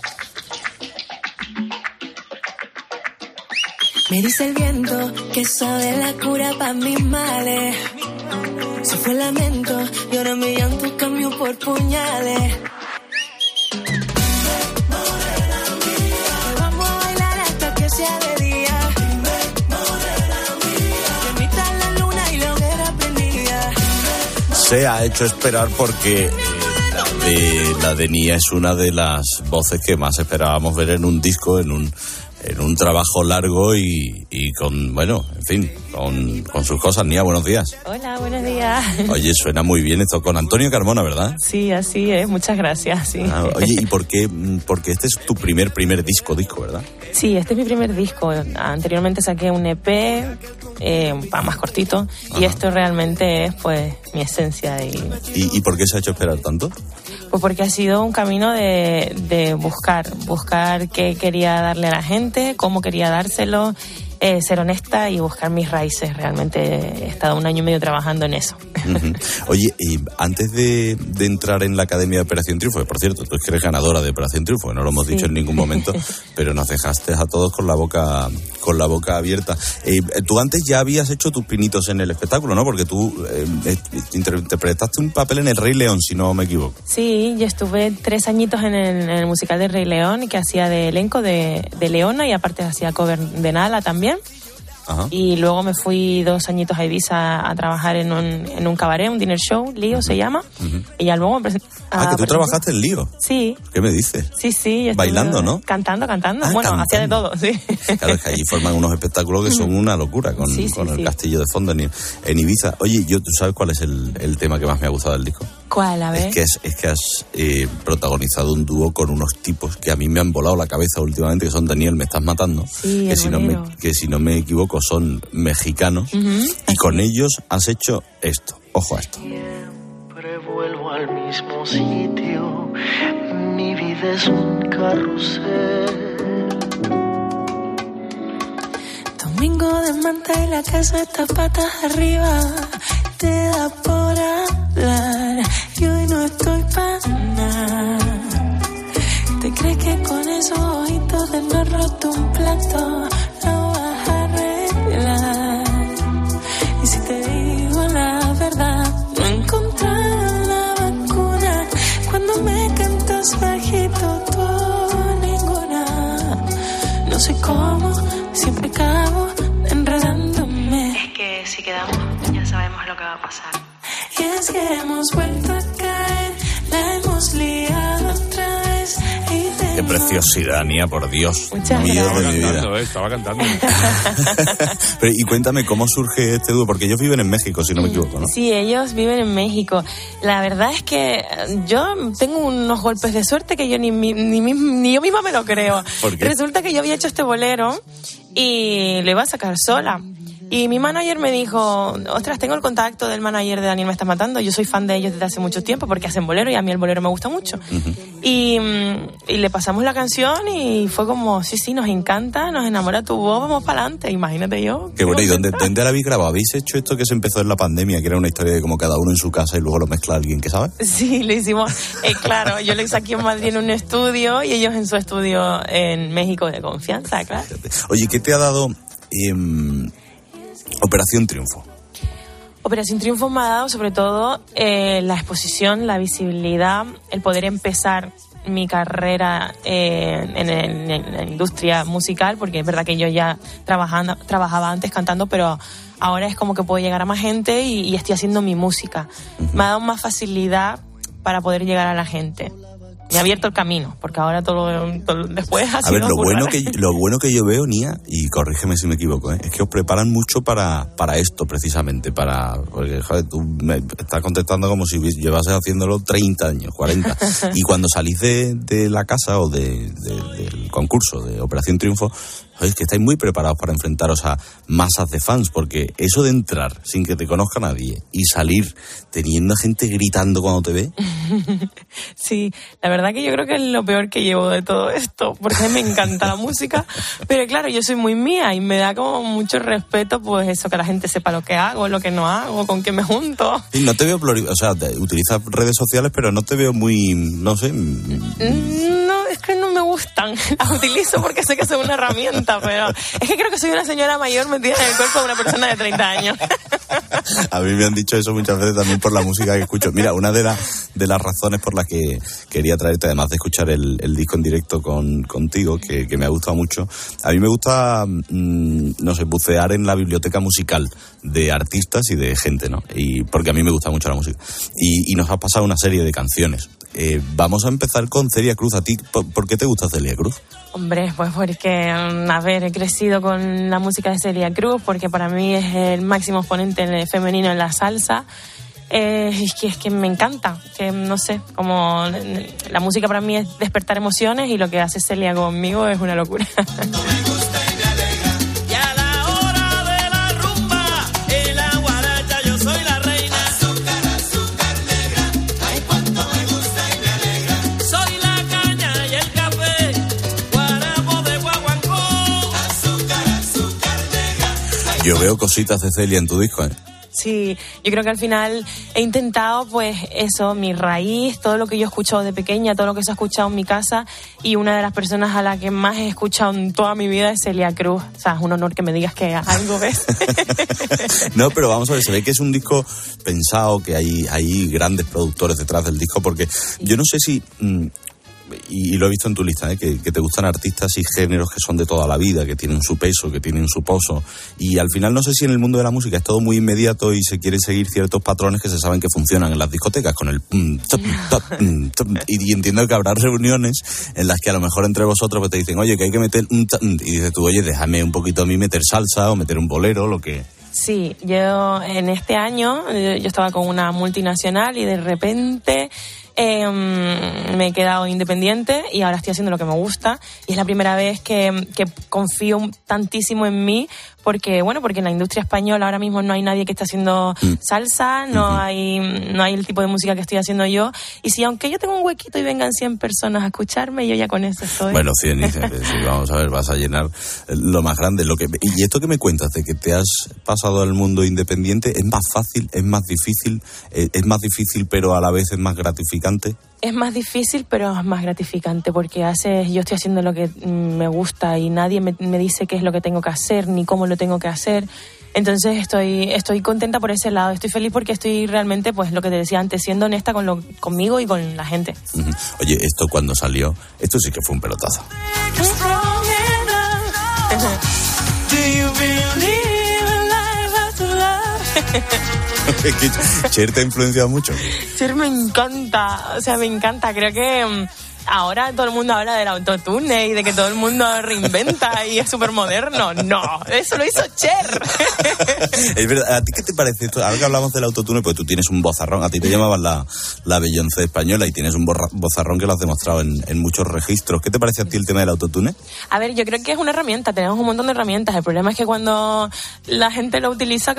Me dice el viento que sabe la cura pa' mis males. Se fue el lamento y ahora mi llanto cambió por puñales. Vamos a bailar hasta que sea de día. Que invita la luna y la hoguera prendida. Se ha hecho esperar porque eh, la de, la de Nia es una de las voces que más esperábamos ver en un disco, en un en un trabajo largo y, y con, bueno, en fin, con, con sus cosas. Nia, buenos días. Hola, buenos días. Oye, suena muy bien esto con Antonio Carmona, ¿verdad? Sí, así es, muchas gracias, sí. Ah, oye, ¿y por qué? Porque este es tu primer, primer disco, disco, ¿verdad? Sí, este es mi primer disco. Anteriormente saqué un E P, eh, más cortito, Ajá. y esto realmente es, pues, mi esencia. Y... ¿Y, ¿Y por qué se ha hecho esperar tanto? Pues porque ha sido un camino de, de buscar, buscar qué quería darle a la gente, cómo quería dárselo, eh, ser honesta y buscar mis raíces. Realmente he estado un año y medio trabajando en eso. Uh-huh. Oye, y antes de, de entrar en la Academia de Operación Triunfo, que por cierto, tú eres ganadora de Operación Triunfo, no lo hemos sí. dicho en ningún momento, pero nos dejaste a todos con la boca con la boca abierta. Eh, tú antes ya habías hecho tus pinitos en el espectáculo, ¿no? Porque tú eh, interpretaste un papel en El Rey León, si no me equivoco. Sí, yo estuve tres añitos en el, en el musical de Rey León, que hacía de elenco de, de Leona, y aparte hacía cover de Nala también. Ajá. Y luego me fui dos añitos a Ibiza a trabajar en un, en un cabaret, un dinner show, Lío uh-huh. se llama. Uh-huh. Y ya luego me presenté. Ah, que tú trabajaste en Lío. Sí. ¿Qué me dices? Sí, sí. Bailando, ¿no? Cantando, cantando. Ah, bueno, cantando. Hacía de todo, sí. Claro, es que allí forman unos espectáculos que son una locura con, sí, sí, con el sí. castillo de fondo en, en Ibiza. Oye, yo, ¿tú sabes cuál es el, el tema que más me ha gustado del disco? ¿Cuál? A ver. Es que, es, es que has eh, protagonizado un dúo con unos tipos que a mí me han volado la cabeza últimamente, que son Daniel, me estás matando. Sí, que, si no me, que si no me equivoco son mexicanos. Uh-huh. Y con ellos has hecho esto. Ojo a esto. Siempre vuelvo al mismo sitio. Mi vida es un carrusel. Domingo de manta y la casa está patas arriba. Te da por hablar y hoy no estoy para nada. ¿Te crees que con esos ojitos de no roto un plato lo vas a arreglar? Y si te digo la verdad, no he encontrado la vacuna. Cuando me cantas bajito, tú ninguna. No sé cómo, siempre acabo enredándome. Es que si quedamos ya sabemos lo que va a pasar. Y es que hemos vuelto a caer, la hemos liado otra vez. Y qué preciosidad, Nia, por Dios. Muchas Mío gracias. de mi vida. Cantando, eh, estaba cantando. Pero, y cuéntame, ¿cómo surge este dúo? Porque ellos viven en México, si no me equivoco, ¿no? Sí, ellos viven en México. La verdad es que yo tengo unos golpes de suerte que yo ni, ni, ni, ni yo misma me lo creo. ¿Por qué? Resulta que yo había hecho este bolero y lo iba a sacar sola. Y mi manager me dijo, ostras, tengo el contacto del manager de Daniel Me Está Matando. Yo soy fan de ellos desde hace mucho tiempo porque hacen bolero y a mí el bolero me gusta mucho. Uh-huh. Y, y le pasamos la canción y fue como, sí, sí, nos encanta, nos enamora tu voz, vamos para adelante. Imagínate yo. Qué bueno, ¿y dónde, dónde la habéis grabado? ¿Habéis hecho esto que se empezó en la pandemia, que era una historia de como cada uno en su casa y luego lo mezcla alguien que sabe? Sí, lo hicimos, eh, claro, yo lo saqué en Madrid en un estudio y ellos en su estudio en México de confianza, claro. Oye, ¿qué te ha dado eh, Operación Triunfo? Operación Triunfo me ha dado sobre todo eh, la exposición, la visibilidad, el poder empezar mi carrera eh, en, en, en la industria musical, porque es verdad que yo ya trabajando, trabajaba antes cantando, pero ahora es como que puedo llegar a más gente y, y estoy haciendo mi música. Uh-huh. Me ha dado más facilidad para poder llegar a la gente. Me ha abierto el camino, porque ahora todo, todo después ha a sido ver, lo ocurrir. bueno, que, lo bueno que yo veo, Nia, y corrígeme si me equivoco, ¿eh? es que os preparan mucho para, para esto, precisamente, para porque, joder, tú me estás contestando como si llevases haciéndolo treinta años, cuarenta, y cuando salís de, de la casa o de, de, del concurso de Operación Triunfo, es que estáis muy preparados para enfrentaros a masas de fans, porque eso de entrar sin que te conozca nadie y salir teniendo a gente gritando cuando te ve. Sí, la verdad que yo creo que es lo peor que llevo de todo esto, porque me encanta la música, pero claro, yo soy muy mía y me da como mucho respeto, pues eso, que la gente sepa lo que hago, lo que no hago, con qué me junto. Sí, no te veo, o sea, utilizas redes sociales, pero no te veo muy, no sé. No, es que no me me gustan, las utilizo porque sé que son una herramienta, pero es que creo que soy una señora mayor metida en el cuerpo de una persona de treinta años. A mí me han dicho eso muchas veces también por la música que escucho. Mira, una de, la, de las razones por las que quería traerte, además de escuchar el, el disco en directo con, contigo, que, que me ha gustado mucho, a mí me gusta, mmm, no sé, bucear en la biblioteca musical de artistas y de gente, ¿no? Y porque a mí me gusta mucho la música. Y, y nos has pasado una serie de canciones. Eh, vamos a empezar con Celia Cruz. ¿A ti por, por qué te gusta Celia Cruz? Hombre, pues porque, a ver, he crecido con la música de Celia Cruz, porque para mí es el máximo exponente femenino en la salsa. Eh, es, que, es que me encanta, que no sé, como la música para mí es despertar emociones y lo que hace Celia conmigo es una locura. Yo veo cositas de Celia en tu disco, ¿eh? Sí, yo creo que al final he intentado, pues eso, mi raíz, todo lo que yo he escuchado de pequeña, todo lo que se ha escuchado en mi casa, y una de las personas a la que más he escuchado en toda mi vida es Celia Cruz. O sea, es un honor que me digas que algo ves. No, pero vamos a ver, se ve que es un disco pensado, que hay, hay grandes productores detrás del disco, porque yo no sé si... Mmm, y lo he visto en tu lista, ¿eh? que, que te gustan artistas y géneros que son de toda la vida, que tienen su peso, que tienen su pozo, y al final no sé si en el mundo de la música es todo muy inmediato y se quiere seguir ciertos patrones que se saben que funcionan en las discotecas con el pum, top, top, top, y, y entiendo que habrá reuniones en las que a lo mejor entre vosotros pues te dicen, oye, que hay que meter un top, y dices tú, oye, déjame un poquito a mí meter salsa o meter un bolero, lo que... Sí, yo en este año yo estaba con una multinacional y de repente eh, me he quedado independiente y ahora estoy haciendo lo que me gusta, y es la primera vez que, que confío tantísimo en mí, porque bueno, porque en la industria española ahora mismo no hay nadie que esté haciendo salsa, no uh-huh. hay no hay el tipo de música que estoy haciendo yo, y si aunque yo tengo un huequito y vengan cien personas a escucharme, yo ya con eso estoy. Bueno, cien, sí, vamos a ver, vas a llenar lo más grande. Lo que y esto que me cuentas de que te has pasado al mundo independiente, ¿es más fácil, es más difícil, es más difícil pero a la vez es más gratificante? Es más difícil, pero es más gratificante, porque hace, yo estoy haciendo lo que me gusta y nadie me, me dice qué es lo que tengo que hacer ni cómo lo tengo que hacer. Entonces estoy estoy contenta por ese lado. Estoy feliz porque estoy realmente, pues lo que te decía antes, siendo honesta con lo, conmigo y con la gente. Uh-huh. Oye, esto cuando salió, esto sí que fue un pelotazo. Cher te ha influenciado mucho. Cher me encanta, o sea, me encanta. Creo que um, ahora todo el mundo habla del autotune y de que todo el mundo reinventa y es súper moderno. No, eso lo hizo Cher. Es verdad. ¿A ti qué te parece esto? Ahora que hablamos del autotune, pues tú tienes un vozarrón. A ti te llamaban la, la Beyoncé española y tienes un borra, vozarrón que lo has demostrado en, en muchos registros. ¿Qué te parece a ti el tema del autotune? A ver, yo creo que es una herramienta. Tenemos un montón de herramientas. El problema es que cuando la gente lo utiliza,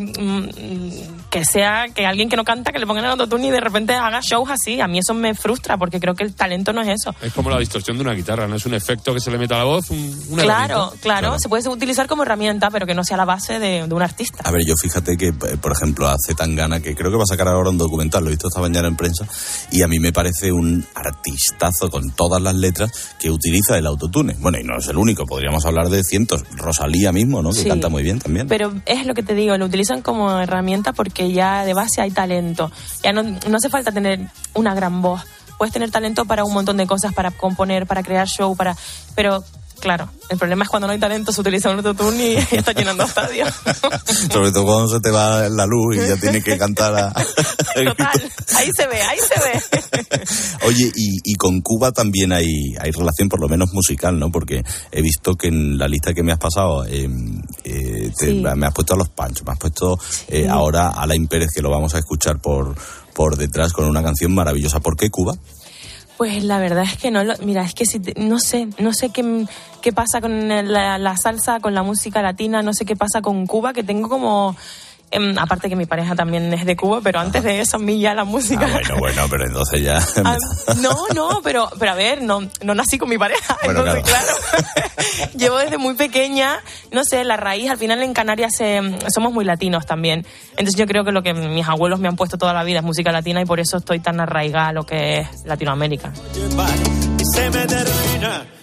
que sea que alguien que no canta, que le pongan el autotune y de repente haga shows así. A mí eso me frustra porque creo que el talento no es eso. Es como la distorsión de una guitarra, no es un efecto que se le meta a la voz, un, una claro, herramienta. Claro, claro, se puede utilizar como herramienta, pero que no sea la base de, de un artista. A ver, yo fíjate que, por ejemplo, a Zetangana, que creo que va a sacar ahora un documental, lo he visto esta mañana en prensa, y a mí me parece un artistazo con todas las letras que utiliza el autotune. Bueno, y no es el único, podríamos hablar de cientos. Rosalía mismo, ¿no? Que sí, canta muy bien también. Pero es lo que te digo, lo utilizan como herramienta porque ya de base hay talento. Ya no, no hace falta tener una gran voz. Puedes tener talento para un montón de cosas, para componer, para crear show, para... Pero, claro, el problema es cuando no hay talento, se utiliza un autotune y está llenando estadios. Sobre todo cuando se te va la luz y ya tienes que cantar a... Total, ahí se ve, ahí se ve. Oye, y, y con Cuba también hay, hay relación, por lo menos musical, ¿no? Porque he visto que en la lista que me has pasado eh, eh, te, sí. me has puesto a Los Panchos, me has puesto eh, sí. ahora a Alain Pérez, que lo vamos a escuchar por... por detrás con una canción maravillosa. ¿Por qué Cuba? Pues la verdad es que no lo... Mira, es que si te, no sé, no sé qué, qué pasa con la, la salsa, con la música latina, no sé qué pasa con Cuba, que tengo como... Eh, aparte que mi pareja también es de Cuba, pero antes de eso a mí ya la música... Ah, bueno, bueno, pero entonces ya... ah, no, no, pero, pero a ver, no, no nací con mi pareja, bueno, entonces claro, claro llevo desde muy pequeña, no sé, la raíz, al final en Canarias eh, somos muy latinos también, entonces yo creo que lo que mis abuelos me han puesto toda la vida es música latina y por eso estoy tan arraigada a lo que es Latinoamérica. Y se me termina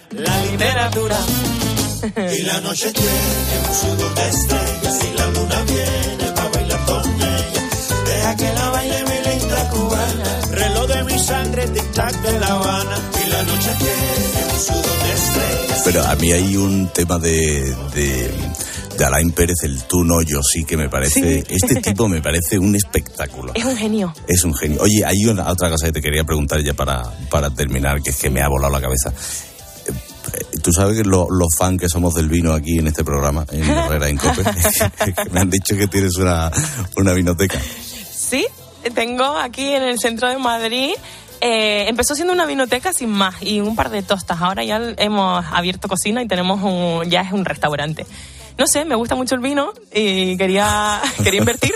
la literatura. Y la noche tiene un sudor de estrellas y la luna viene para bailar con ella. Deja que la baile mi linda cubana, reloj de mi sangre, tic-tac de La Habana. Y la noche tiene un sudor de estrellas. Pero a mí hay un tema de... de... de Alain Pérez, el tú no, yo sí, que me parece, sí. Este tipo me parece un espectáculo. Es un genio. Es un genio. Oye, hay una otra cosa que te quería preguntar ya para, para terminar, que es que me ha volado la cabeza. Tú sabes que lo, los fans que somos del vino aquí en este programa, en Herrera en Cope, me han dicho que tienes una, una vinoteca. Sí, tengo aquí en el centro de Madrid. Eh, empezó siendo una vinoteca sin más y un par de tostas. Ahora ya hemos abierto cocina y tenemos un, ya es un restaurante. No sé, me gusta mucho el vino y quería, quería invertir.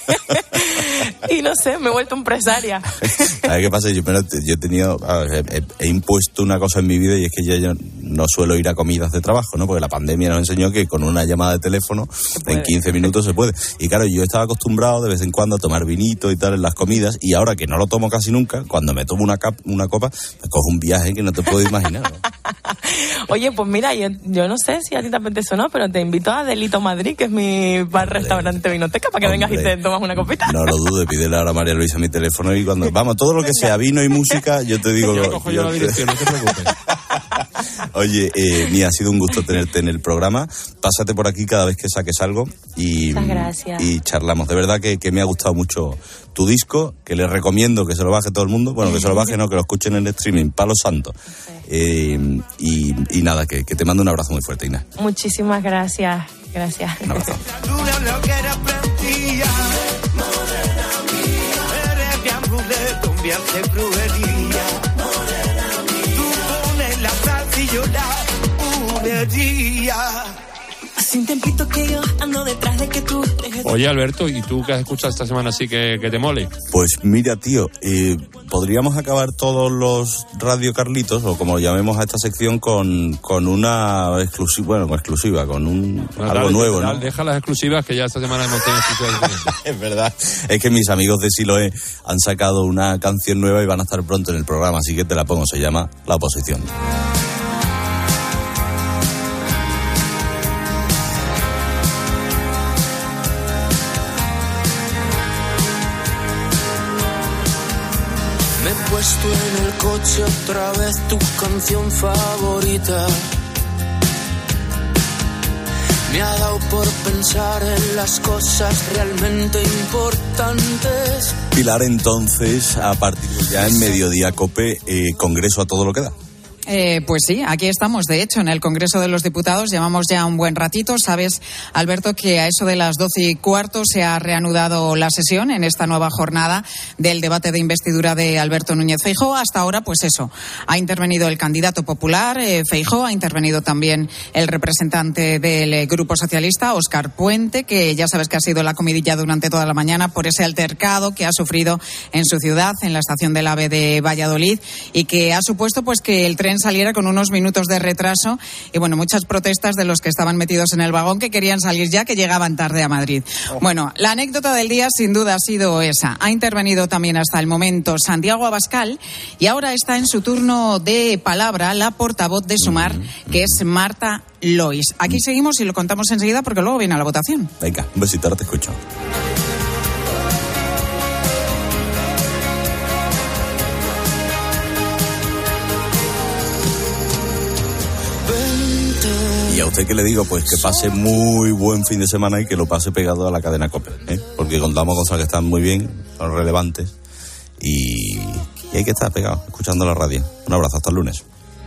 Y no sé, me he vuelto empresaria. ¿Sabes qué pasa? Yo, pero, yo he tenido, he, he impuesto una cosa en mi vida y es que ya yo no suelo ir a comidas de trabajo, ¿no? Porque la pandemia nos enseñó que con una llamada de teléfono en quince minutos se puede. Y claro, yo estaba acostumbrado de vez en cuando a tomar vinito y tal en las comidas, y ahora que no lo tomo casi nunca, cuando me tomo una, cap, una copa, me cojo un viaje que no te puedo imaginar, ¿no? Oye, pues mira, yo, yo no sé si a ti te apetece o no, pero te invito a Delito Madrid, que es mi bar, restaurante, vinoteca, para que Hombre. vengas y te tomas una copita. No lo dudes, pídele ahora a María Luisa mi teléfono y cuando... Vamos, todo lo que sea vino y música, yo te digo... Yo lo, cojo yo la dirección, no te preocupes. Oye, eh, Mía, ha sido un gusto tenerte en el programa. Pásate por aquí cada vez que saques algo y, y charlamos. De verdad que, que me ha gustado mucho tu disco, que les recomiendo que se lo baje todo el mundo. Bueno, que se lo baje, no, que lo escuchen en el streaming, Palo Santo. Eh, y, y nada, que, que te mando un abrazo muy fuerte, Ina. Muchísimas gracias. Gracias. Un abrazo. Hace un tiempito que yo ando detrás de que tú... Oye, Alberto, ¿y tú qué has escuchado esta semana así que, que te mole? Pues mira, tío, eh, podríamos acabar todos los Radio Carlitos, o como llamemos a esta sección, con, con una exclusiva, bueno, con exclusiva, con un bueno, algo dale, nuevo, dale, ¿no? Deja las exclusivas, que ya esta semana hemos tenido exclusivas. Es verdad, es que mis amigos de Siloé han sacado una canción nueva y van a estar pronto en el programa, así que te la pongo, se llama La Oposición. Puesto en el coche otra vez tu canción favorita. Me ha dado por pensar en las cosas realmente importantes. Pilar, entonces, a partir de ya en Mediodía Cope, eh, Congreso a todo lo que da. Eh, pues sí, aquí estamos, de hecho, en el Congreso de los Diputados. Llevamos ya un buen ratito. Sabes, Alberto, que a eso de las doce y cuarto se ha reanudado la sesión en esta nueva jornada del debate de investidura de Alberto Núñez Feijóo. Hasta ahora, pues eso, ha intervenido el candidato popular, eh, Feijóo, ha intervenido también el representante del eh, Grupo Socialista, Óscar Puente, que ya sabes que ha sido la comidilla durante toda la mañana por ese altercado que ha sufrido en su ciudad, en la estación del AVE de Valladolid, y que ha supuesto pues que el tren saliera con unos minutos de retraso y bueno, muchas protestas de los que estaban metidos en el vagón que querían salir ya, que llegaban tarde a Madrid. Oh. Bueno, la anécdota del día sin duda ha sido esa. Ha intervenido también hasta el momento Santiago Abascal y ahora está en su turno de palabra la portavoz de Sumar, mm-hmm. que es Marta Lois. Aquí mm. seguimos y lo contamos enseguida porque luego viene la votación. Venga, un besito, ahora te escucho. Y a usted que le digo, pues que pase muy buen fin de semana y que lo pase pegado a la cadena COPE, ¿eh? Porque contamos cosas que están muy bien, son relevantes y, y hay que estar pegado, escuchando la radio. Un abrazo, hasta el lunes.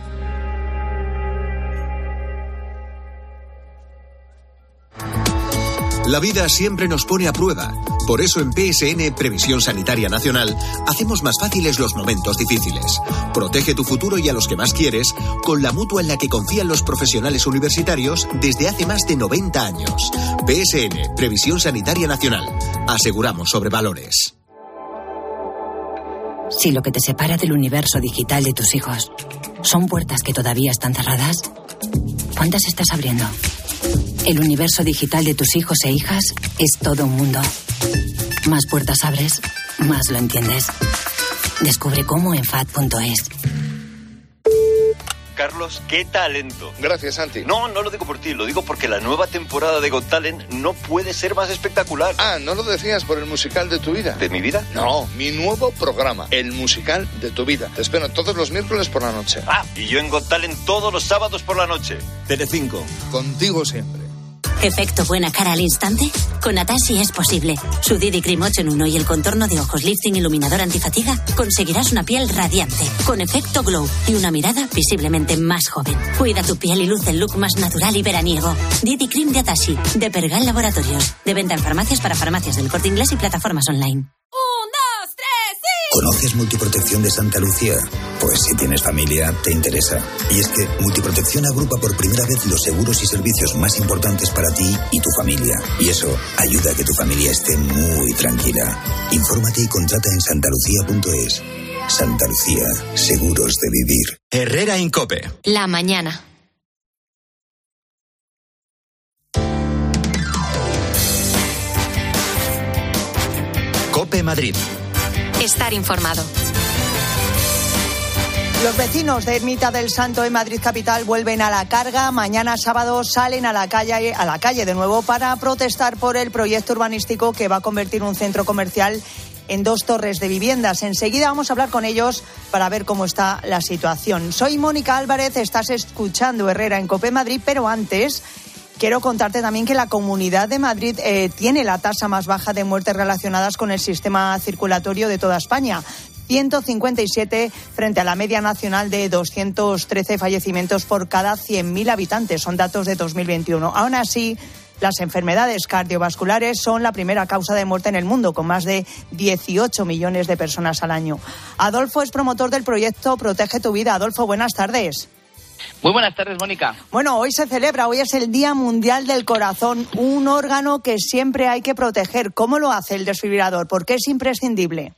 La vida siempre nos pone a prueba. Por eso en P S N Previsión Sanitaria Nacional hacemos más fáciles los momentos difíciles. Protege tu futuro y a los que más quieres con la mutua en la que confían los profesionales universitarios desde hace más de noventa años. P S N Previsión Sanitaria Nacional. Aseguramos sobre valores. Si lo que te separa del universo digital de tus hijos son puertas que todavía están cerradas, ¿cuántas estás abriendo? El universo digital de tus hijos e hijas es todo un mundo. Más puertas abres, más lo entiendes. Descubre cómo en F A D punto es. Carlos, qué talento. Gracias, Santi. No, no lo digo por ti, lo digo porque la nueva temporada de Got Talent no puede ser más espectacular. Ah, ¿no lo decías por el musical de tu vida? ¿De mi vida? No, mi nuevo programa, el musical de tu vida. Te espero todos los miércoles por la noche. Ah, y yo en Got Talent todos los sábados por la noche. Telecinco. Contigo siempre. ¿Efecto buena cara al instante? Con Atashi es posible. Su D D Cream ocho en uno y el contorno de ojos lifting iluminador antifatiga conseguirás una piel radiante, con efecto glow y una mirada visiblemente más joven. Cuida tu piel y luce el look más natural y veraniego. D D Cream de Atashi, de Pergal Laboratorios. De venta en farmacias para farmacias del Corte Inglés y plataformas online. ¿Conoces Multiprotección de Santa Lucía? Pues si tienes familia, te interesa. Y es que Multiprotección agrupa por primera vez los seguros y servicios más importantes para ti y tu familia. Y eso ayuda a que tu familia esté muy tranquila. Infórmate y contrata en santalucía punto es. Santa Lucía, seguros de vivir. Herrera Incope. La mañana. Cope Madrid. Estar informado. Los vecinos de Ermita del Santo en Madrid capital vuelven a la carga. Mañana sábado salen a la calle, a la calle de nuevo para protestar por el proyecto urbanístico que va a convertir un centro comercial en dos torres de viviendas. Enseguida vamos a hablar con ellos para ver cómo está la situación. Soy Mónica Álvarez, estás escuchando Herrera en Cope Madrid, pero antes quiero contarte también que la Comunidad de Madrid eh, tiene la tasa más baja de muertes relacionadas con el sistema circulatorio de toda España. ciento cincuenta y siete frente a la media nacional de doscientos trece fallecimientos por cada cien mil habitantes. Son datos de dos mil veintiuno. Aún así, las enfermedades cardiovasculares son la primera causa de muerte en el mundo, con más de dieciocho millones de personas al año. Adolfo es promotor del proyecto Protege tu Vida. Adolfo, buenas tardes. Muy buenas tardes, Mónica. Bueno, hoy se celebra, hoy es el Día Mundial del Corazón, un órgano que siempre hay que proteger. ¿Cómo lo hace el desfibrilador? ¿Por qué es imprescindible?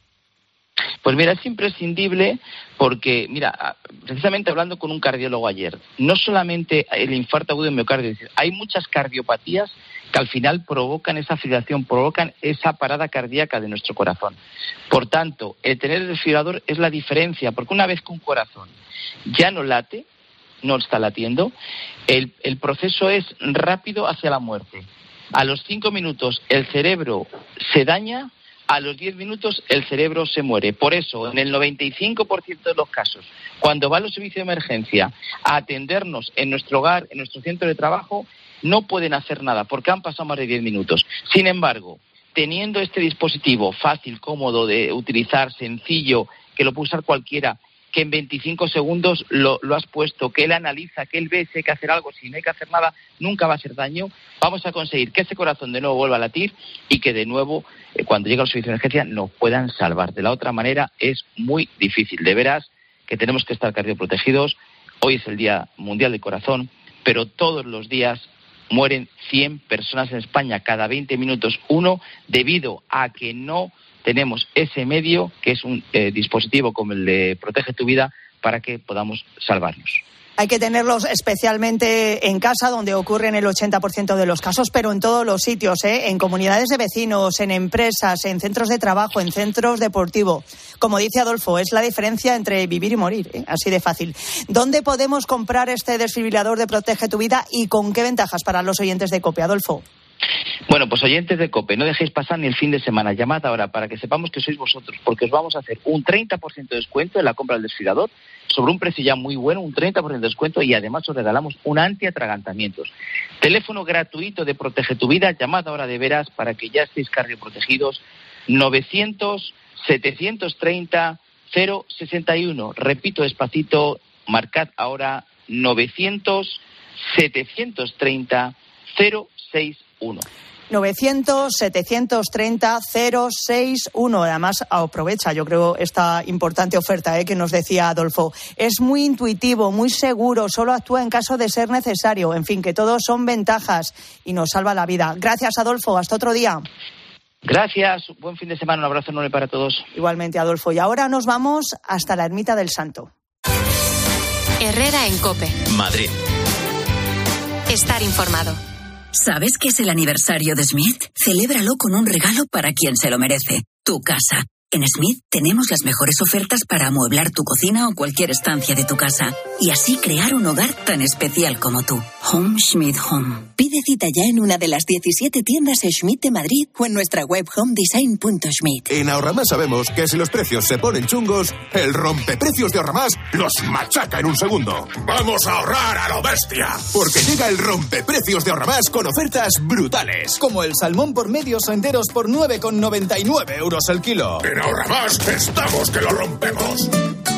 Pues mira, es imprescindible porque, mira, precisamente hablando con un cardiólogo ayer, no solamente el infarto agudo de miocardio, hay muchas cardiopatías que al final provocan esa fibrilación, provocan esa parada cardíaca de nuestro corazón. Por tanto, el tener el desfibrilador es la diferencia, porque una vez que un corazón ya no late, no está latiendo, el, el proceso es rápido hacia la muerte. A los cinco minutos el cerebro se daña, a los diez minutos el cerebro se muere. Por eso, en el noventa y cinco por ciento de los casos, cuando va a los servicios de emergencia a atendernos en nuestro hogar, en nuestro centro de trabajo, no pueden hacer nada porque han pasado más de diez minutos. Sin embargo, teniendo este dispositivo fácil, cómodo de utilizar, sencillo, que lo puede usar cualquiera, que en veinticinco segundos lo, lo has puesto, que él analiza, que él ve si hay que hacer algo, si no hay que hacer nada, nunca va a hacer daño, vamos a conseguir que ese corazón de nuevo vuelva a latir y que de nuevo, eh, cuando llegue a los servicios de emergencia, nos puedan salvar. De la otra manera es muy difícil. De veras que tenemos que estar cardioprotegidos. Hoy es el Día Mundial del Corazón, pero todos los días mueren cien personas en España, cada veinte minutos uno, debido a que no tenemos ese medio, que es un eh, dispositivo como el de Protege tu Vida, para que podamos salvarnos. Hay que tenerlos especialmente en casa, donde ocurren el ochenta por ciento de los casos, pero en todos los sitios, ¿eh? En comunidades de vecinos, en empresas, en centros de trabajo, en centros deportivos. Como dice Adolfo, es la diferencia entre vivir y morir, ¿eh? Así de fácil. ¿Dónde podemos comprar este desfibrilador de Protege tu Vida y con qué ventajas para los oyentes de COPE, Adolfo? Bueno, pues oyentes de COPE, no dejéis pasar ni el fin de semana. Llamad ahora para que sepamos que sois vosotros, porque os vamos a hacer un treinta por ciento de descuento en la compra del desfibrilador, sobre un precio ya muy bueno, un treinta por ciento de descuento, y además os regalamos un antiatragantamientos. Teléfono gratuito de Protege tu Vida, llamad ahora de veras para que ya estéis cardioprotegidos. novecientos, setecientos treinta, cero sesenta y uno. Repito despacito, marcad ahora novecientos, setecientos treinta, cero sesenta y uno. novecientos, setecientos treinta, cero sesenta y uno. Además, aprovecha, yo creo, esta importante oferta ¿eh? que nos decía Adolfo. Es muy intuitivo, muy seguro, solo actúa en caso de ser necesario. En fin, que todos son ventajas y nos salva la vida. Gracias, Adolfo. Hasta otro día. Gracias. Buen fin de semana. Un abrazo enorme para todos. Igualmente, Adolfo. Y ahora nos vamos hasta la Ermita del Santo. Herrera en COPE. Madrid. Estar informado. ¿Sabes qué es el aniversario de Smith? Celébralo con un regalo para quien se lo merece. Tu casa. En Smith tenemos las mejores ofertas para amueblar tu cocina o cualquier estancia de tu casa y así crear un hogar tan especial como tú. Home Schmidt Home. Pide cita ya en una de las diecisiete tiendas Schmidt de Madrid o en nuestra web homedesign punto schmidt. En Ahorramás sabemos que si los precios se ponen chungos, el rompeprecios de Ahorramás los machaca en un segundo. ¡Vamos a ahorrar a lo bestia! Porque llega el rompeprecios de Ahorramás con ofertas brutales. Como el salmón por medios o enteros por nueve con noventa y nueve euros el kilo. En Ahorramás estamos que lo rompemos.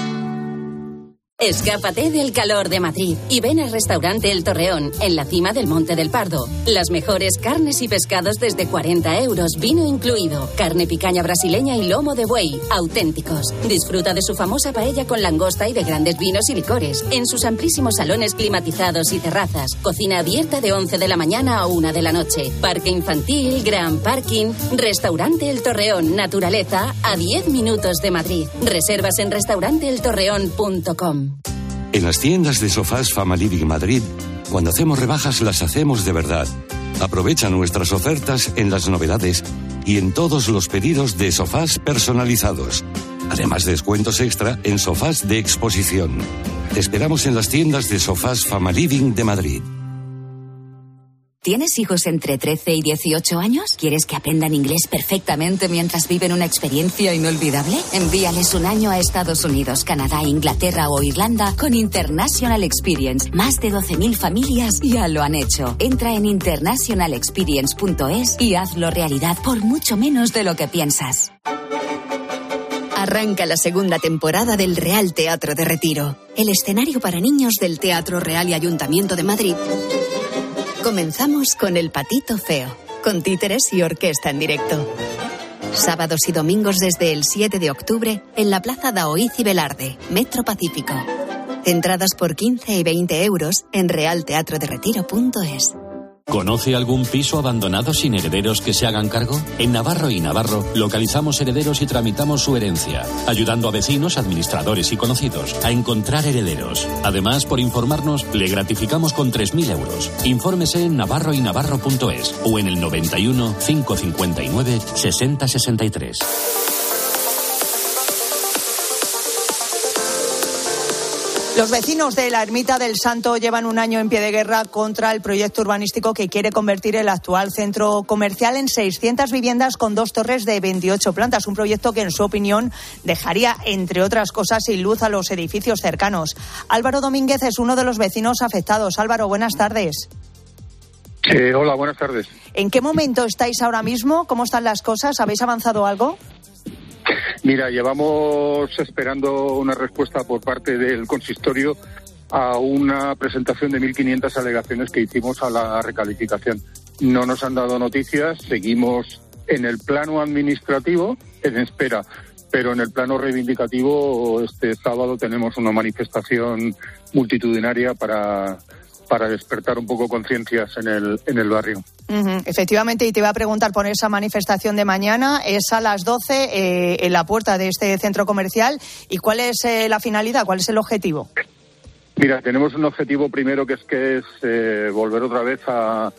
Escápate del calor de Madrid y ven al restaurante El Torreón, en la cima del Monte del Pardo. Las mejores carnes y pescados desde cuarenta euros, vino incluido. Carne picaña brasileña y lomo de buey, auténticos. Disfruta de su famosa paella con langosta y de grandes vinos y licores. En sus amplísimos salones climatizados y terrazas. Cocina abierta de once de la mañana a una de la noche. Parque infantil, gran parking. Restaurante El Torreón, naturaleza, a diez minutos de Madrid. Reservas en restaurante el torreón punto com. En las tiendas de Sofás Famaliving Madrid, cuando hacemos rebajas las hacemos de verdad. Aprovecha nuestras ofertas en las novedades y en todos los pedidos de sofás personalizados. Además de descuentos extra en sofás de exposición. Te esperamos en las tiendas de Sofás Famaliving de Madrid. ¿Tienes hijos entre trece y dieciocho años? ¿Quieres que aprendan inglés perfectamente mientras viven una experiencia inolvidable? Envíales un año a Estados Unidos, Canadá, Inglaterra o Irlanda con International Experience. Más de doce mil familias ya lo han hecho. Entra en international experience punto es y hazlo realidad por mucho menos de lo que piensas. Arranca la segunda temporada del Real Teatro de Retiro, el escenario para niños del Teatro Real y Ayuntamiento de Madrid. Comenzamos con El Patito Feo, con títeres y orquesta en directo. Sábados y domingos desde el siete de octubre en la Plaza Daoíz y Velarde, Metro Pacífico. Entradas por quince y veinte euros en real teatro de retiro punto es. ¿Conoce algún piso abandonado sin herederos que se hagan cargo? En Navarro y Navarro localizamos herederos y tramitamos su herencia, ayudando a vecinos, administradores y conocidos a encontrar herederos. Además, por informarnos, le gratificamos con tres mil euros. Infórmese en navarro y navarro punto es o en el noventa y uno, cinco cincuenta y nueve, sesenta sesenta y tres. Los vecinos de la Ermita del Santo llevan un año en pie de guerra contra el proyecto urbanístico que quiere convertir el actual centro comercial en seiscientas viviendas con dos torres de veintiocho plantas. Un proyecto que, en su opinión, dejaría, entre otras cosas, sin luz a los edificios cercanos. Álvaro Domínguez es uno de los vecinos afectados. Álvaro, buenas tardes. Eh, hola, buenas tardes. ¿En qué momento estáis ahora mismo? ¿Cómo están las cosas? ¿Habéis avanzado algo? Mira, llevamos esperando una respuesta por parte del consistorio a una presentación de mil quinientas alegaciones que hicimos a la recalificación. No nos han dado noticias, seguimos en el plano administrativo en espera, pero en el plano reivindicativo este sábado tenemos una manifestación multitudinaria para, para despertar un poco conciencias en el, en el barrio. Uh-huh. Efectivamente, y te iba a preguntar por esa manifestación de mañana. Es a las doce eh, en la puerta de este centro comercial. ¿Y cuál es eh, la finalidad? ¿Cuál es el objetivo? Mira, tenemos un objetivo primero que es que es eh, volver otra vez a,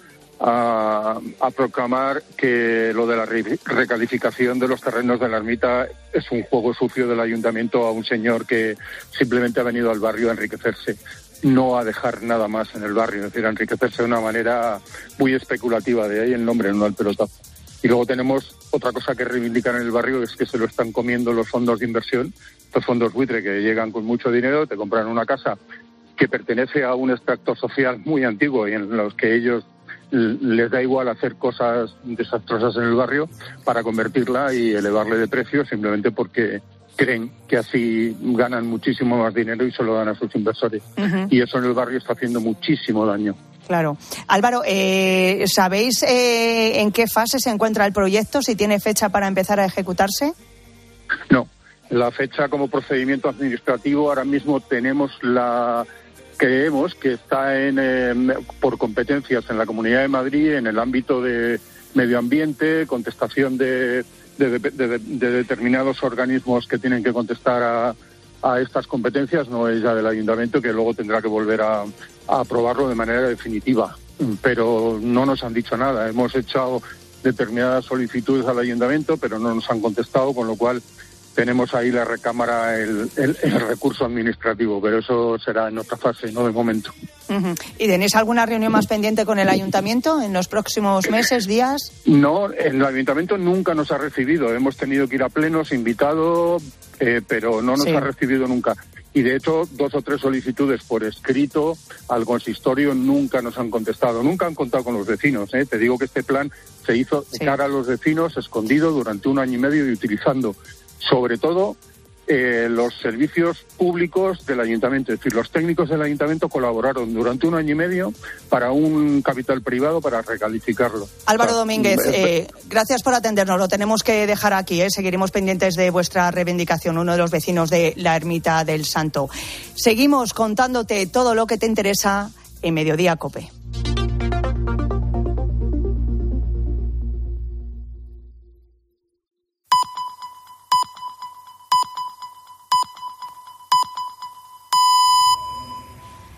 a, a proclamar que lo de la re- recalificación de los terrenos de la ermita es un juego sucio del ayuntamiento a un señor que simplemente ha venido al barrio a enriquecerse, no a dejar nada más en el barrio, es decir, a enriquecerse de una manera muy especulativa, de ahí el nombre, no al pelotazo. Y luego tenemos otra cosa que reivindicar en el barrio, es que se lo están comiendo los fondos de inversión, estos fondos buitre que llegan con mucho dinero, te compran una casa que pertenece a un extracto social muy antiguo y en los que ellos les da igual hacer cosas desastrosas en el barrio para convertirla y elevarle de precio simplemente porque creen que así ganan muchísimo más dinero y se lo dan a sus inversores. Uh-huh. Y eso en el barrio está haciendo muchísimo daño. Claro. Álvaro, eh, ¿sabéis eh, en qué fase se encuentra el proyecto? ¿Si tiene fecha para empezar a ejecutarse? No. La fecha como procedimiento administrativo ahora mismo tenemos la... Creemos que está en eh, por competencias en la Comunidad de Madrid, en el ámbito de medio ambiente, contestación de... De, de, de, de determinados organismos que tienen que contestar a, a estas competencias, no es ya del ayuntamiento, que luego tendrá que volver a, a aprobarlo de manera definitiva. Pero no nos han dicho nada. Hemos hecho determinadas solicitudes al ayuntamiento, pero no nos han contestado, con lo cual tenemos ahí la recámara, el, el, el recurso administrativo, pero eso será en otra fase, no de momento. Uh-huh. ¿Y tenéis alguna reunión más pendiente con el ayuntamiento en los próximos meses, días? No, el ayuntamiento nunca nos ha recibido. Hemos tenido que ir a plenos, invitado, eh, pero no nos sí. ha recibido nunca. Y de hecho, dos o tres solicitudes por escrito al consistorio nunca nos han contestado. Nunca han contado con los vecinos. ¿eh? Te digo que este plan se hizo de sí. cara a los vecinos, escondido durante un año y medio y utilizando sobre todo eh, los servicios públicos del ayuntamiento. Es decir, los técnicos del ayuntamiento colaboraron durante un año y medio para un capital privado para recalificarlo. Álvaro Domínguez, eh, gracias por atendernos. Lo tenemos que dejar aquí. ¿eh? Seguiremos pendientes de vuestra reivindicación, uno de los vecinos de la Ermita del Santo. Seguimos contándote todo lo que te interesa en Mediodía COPE.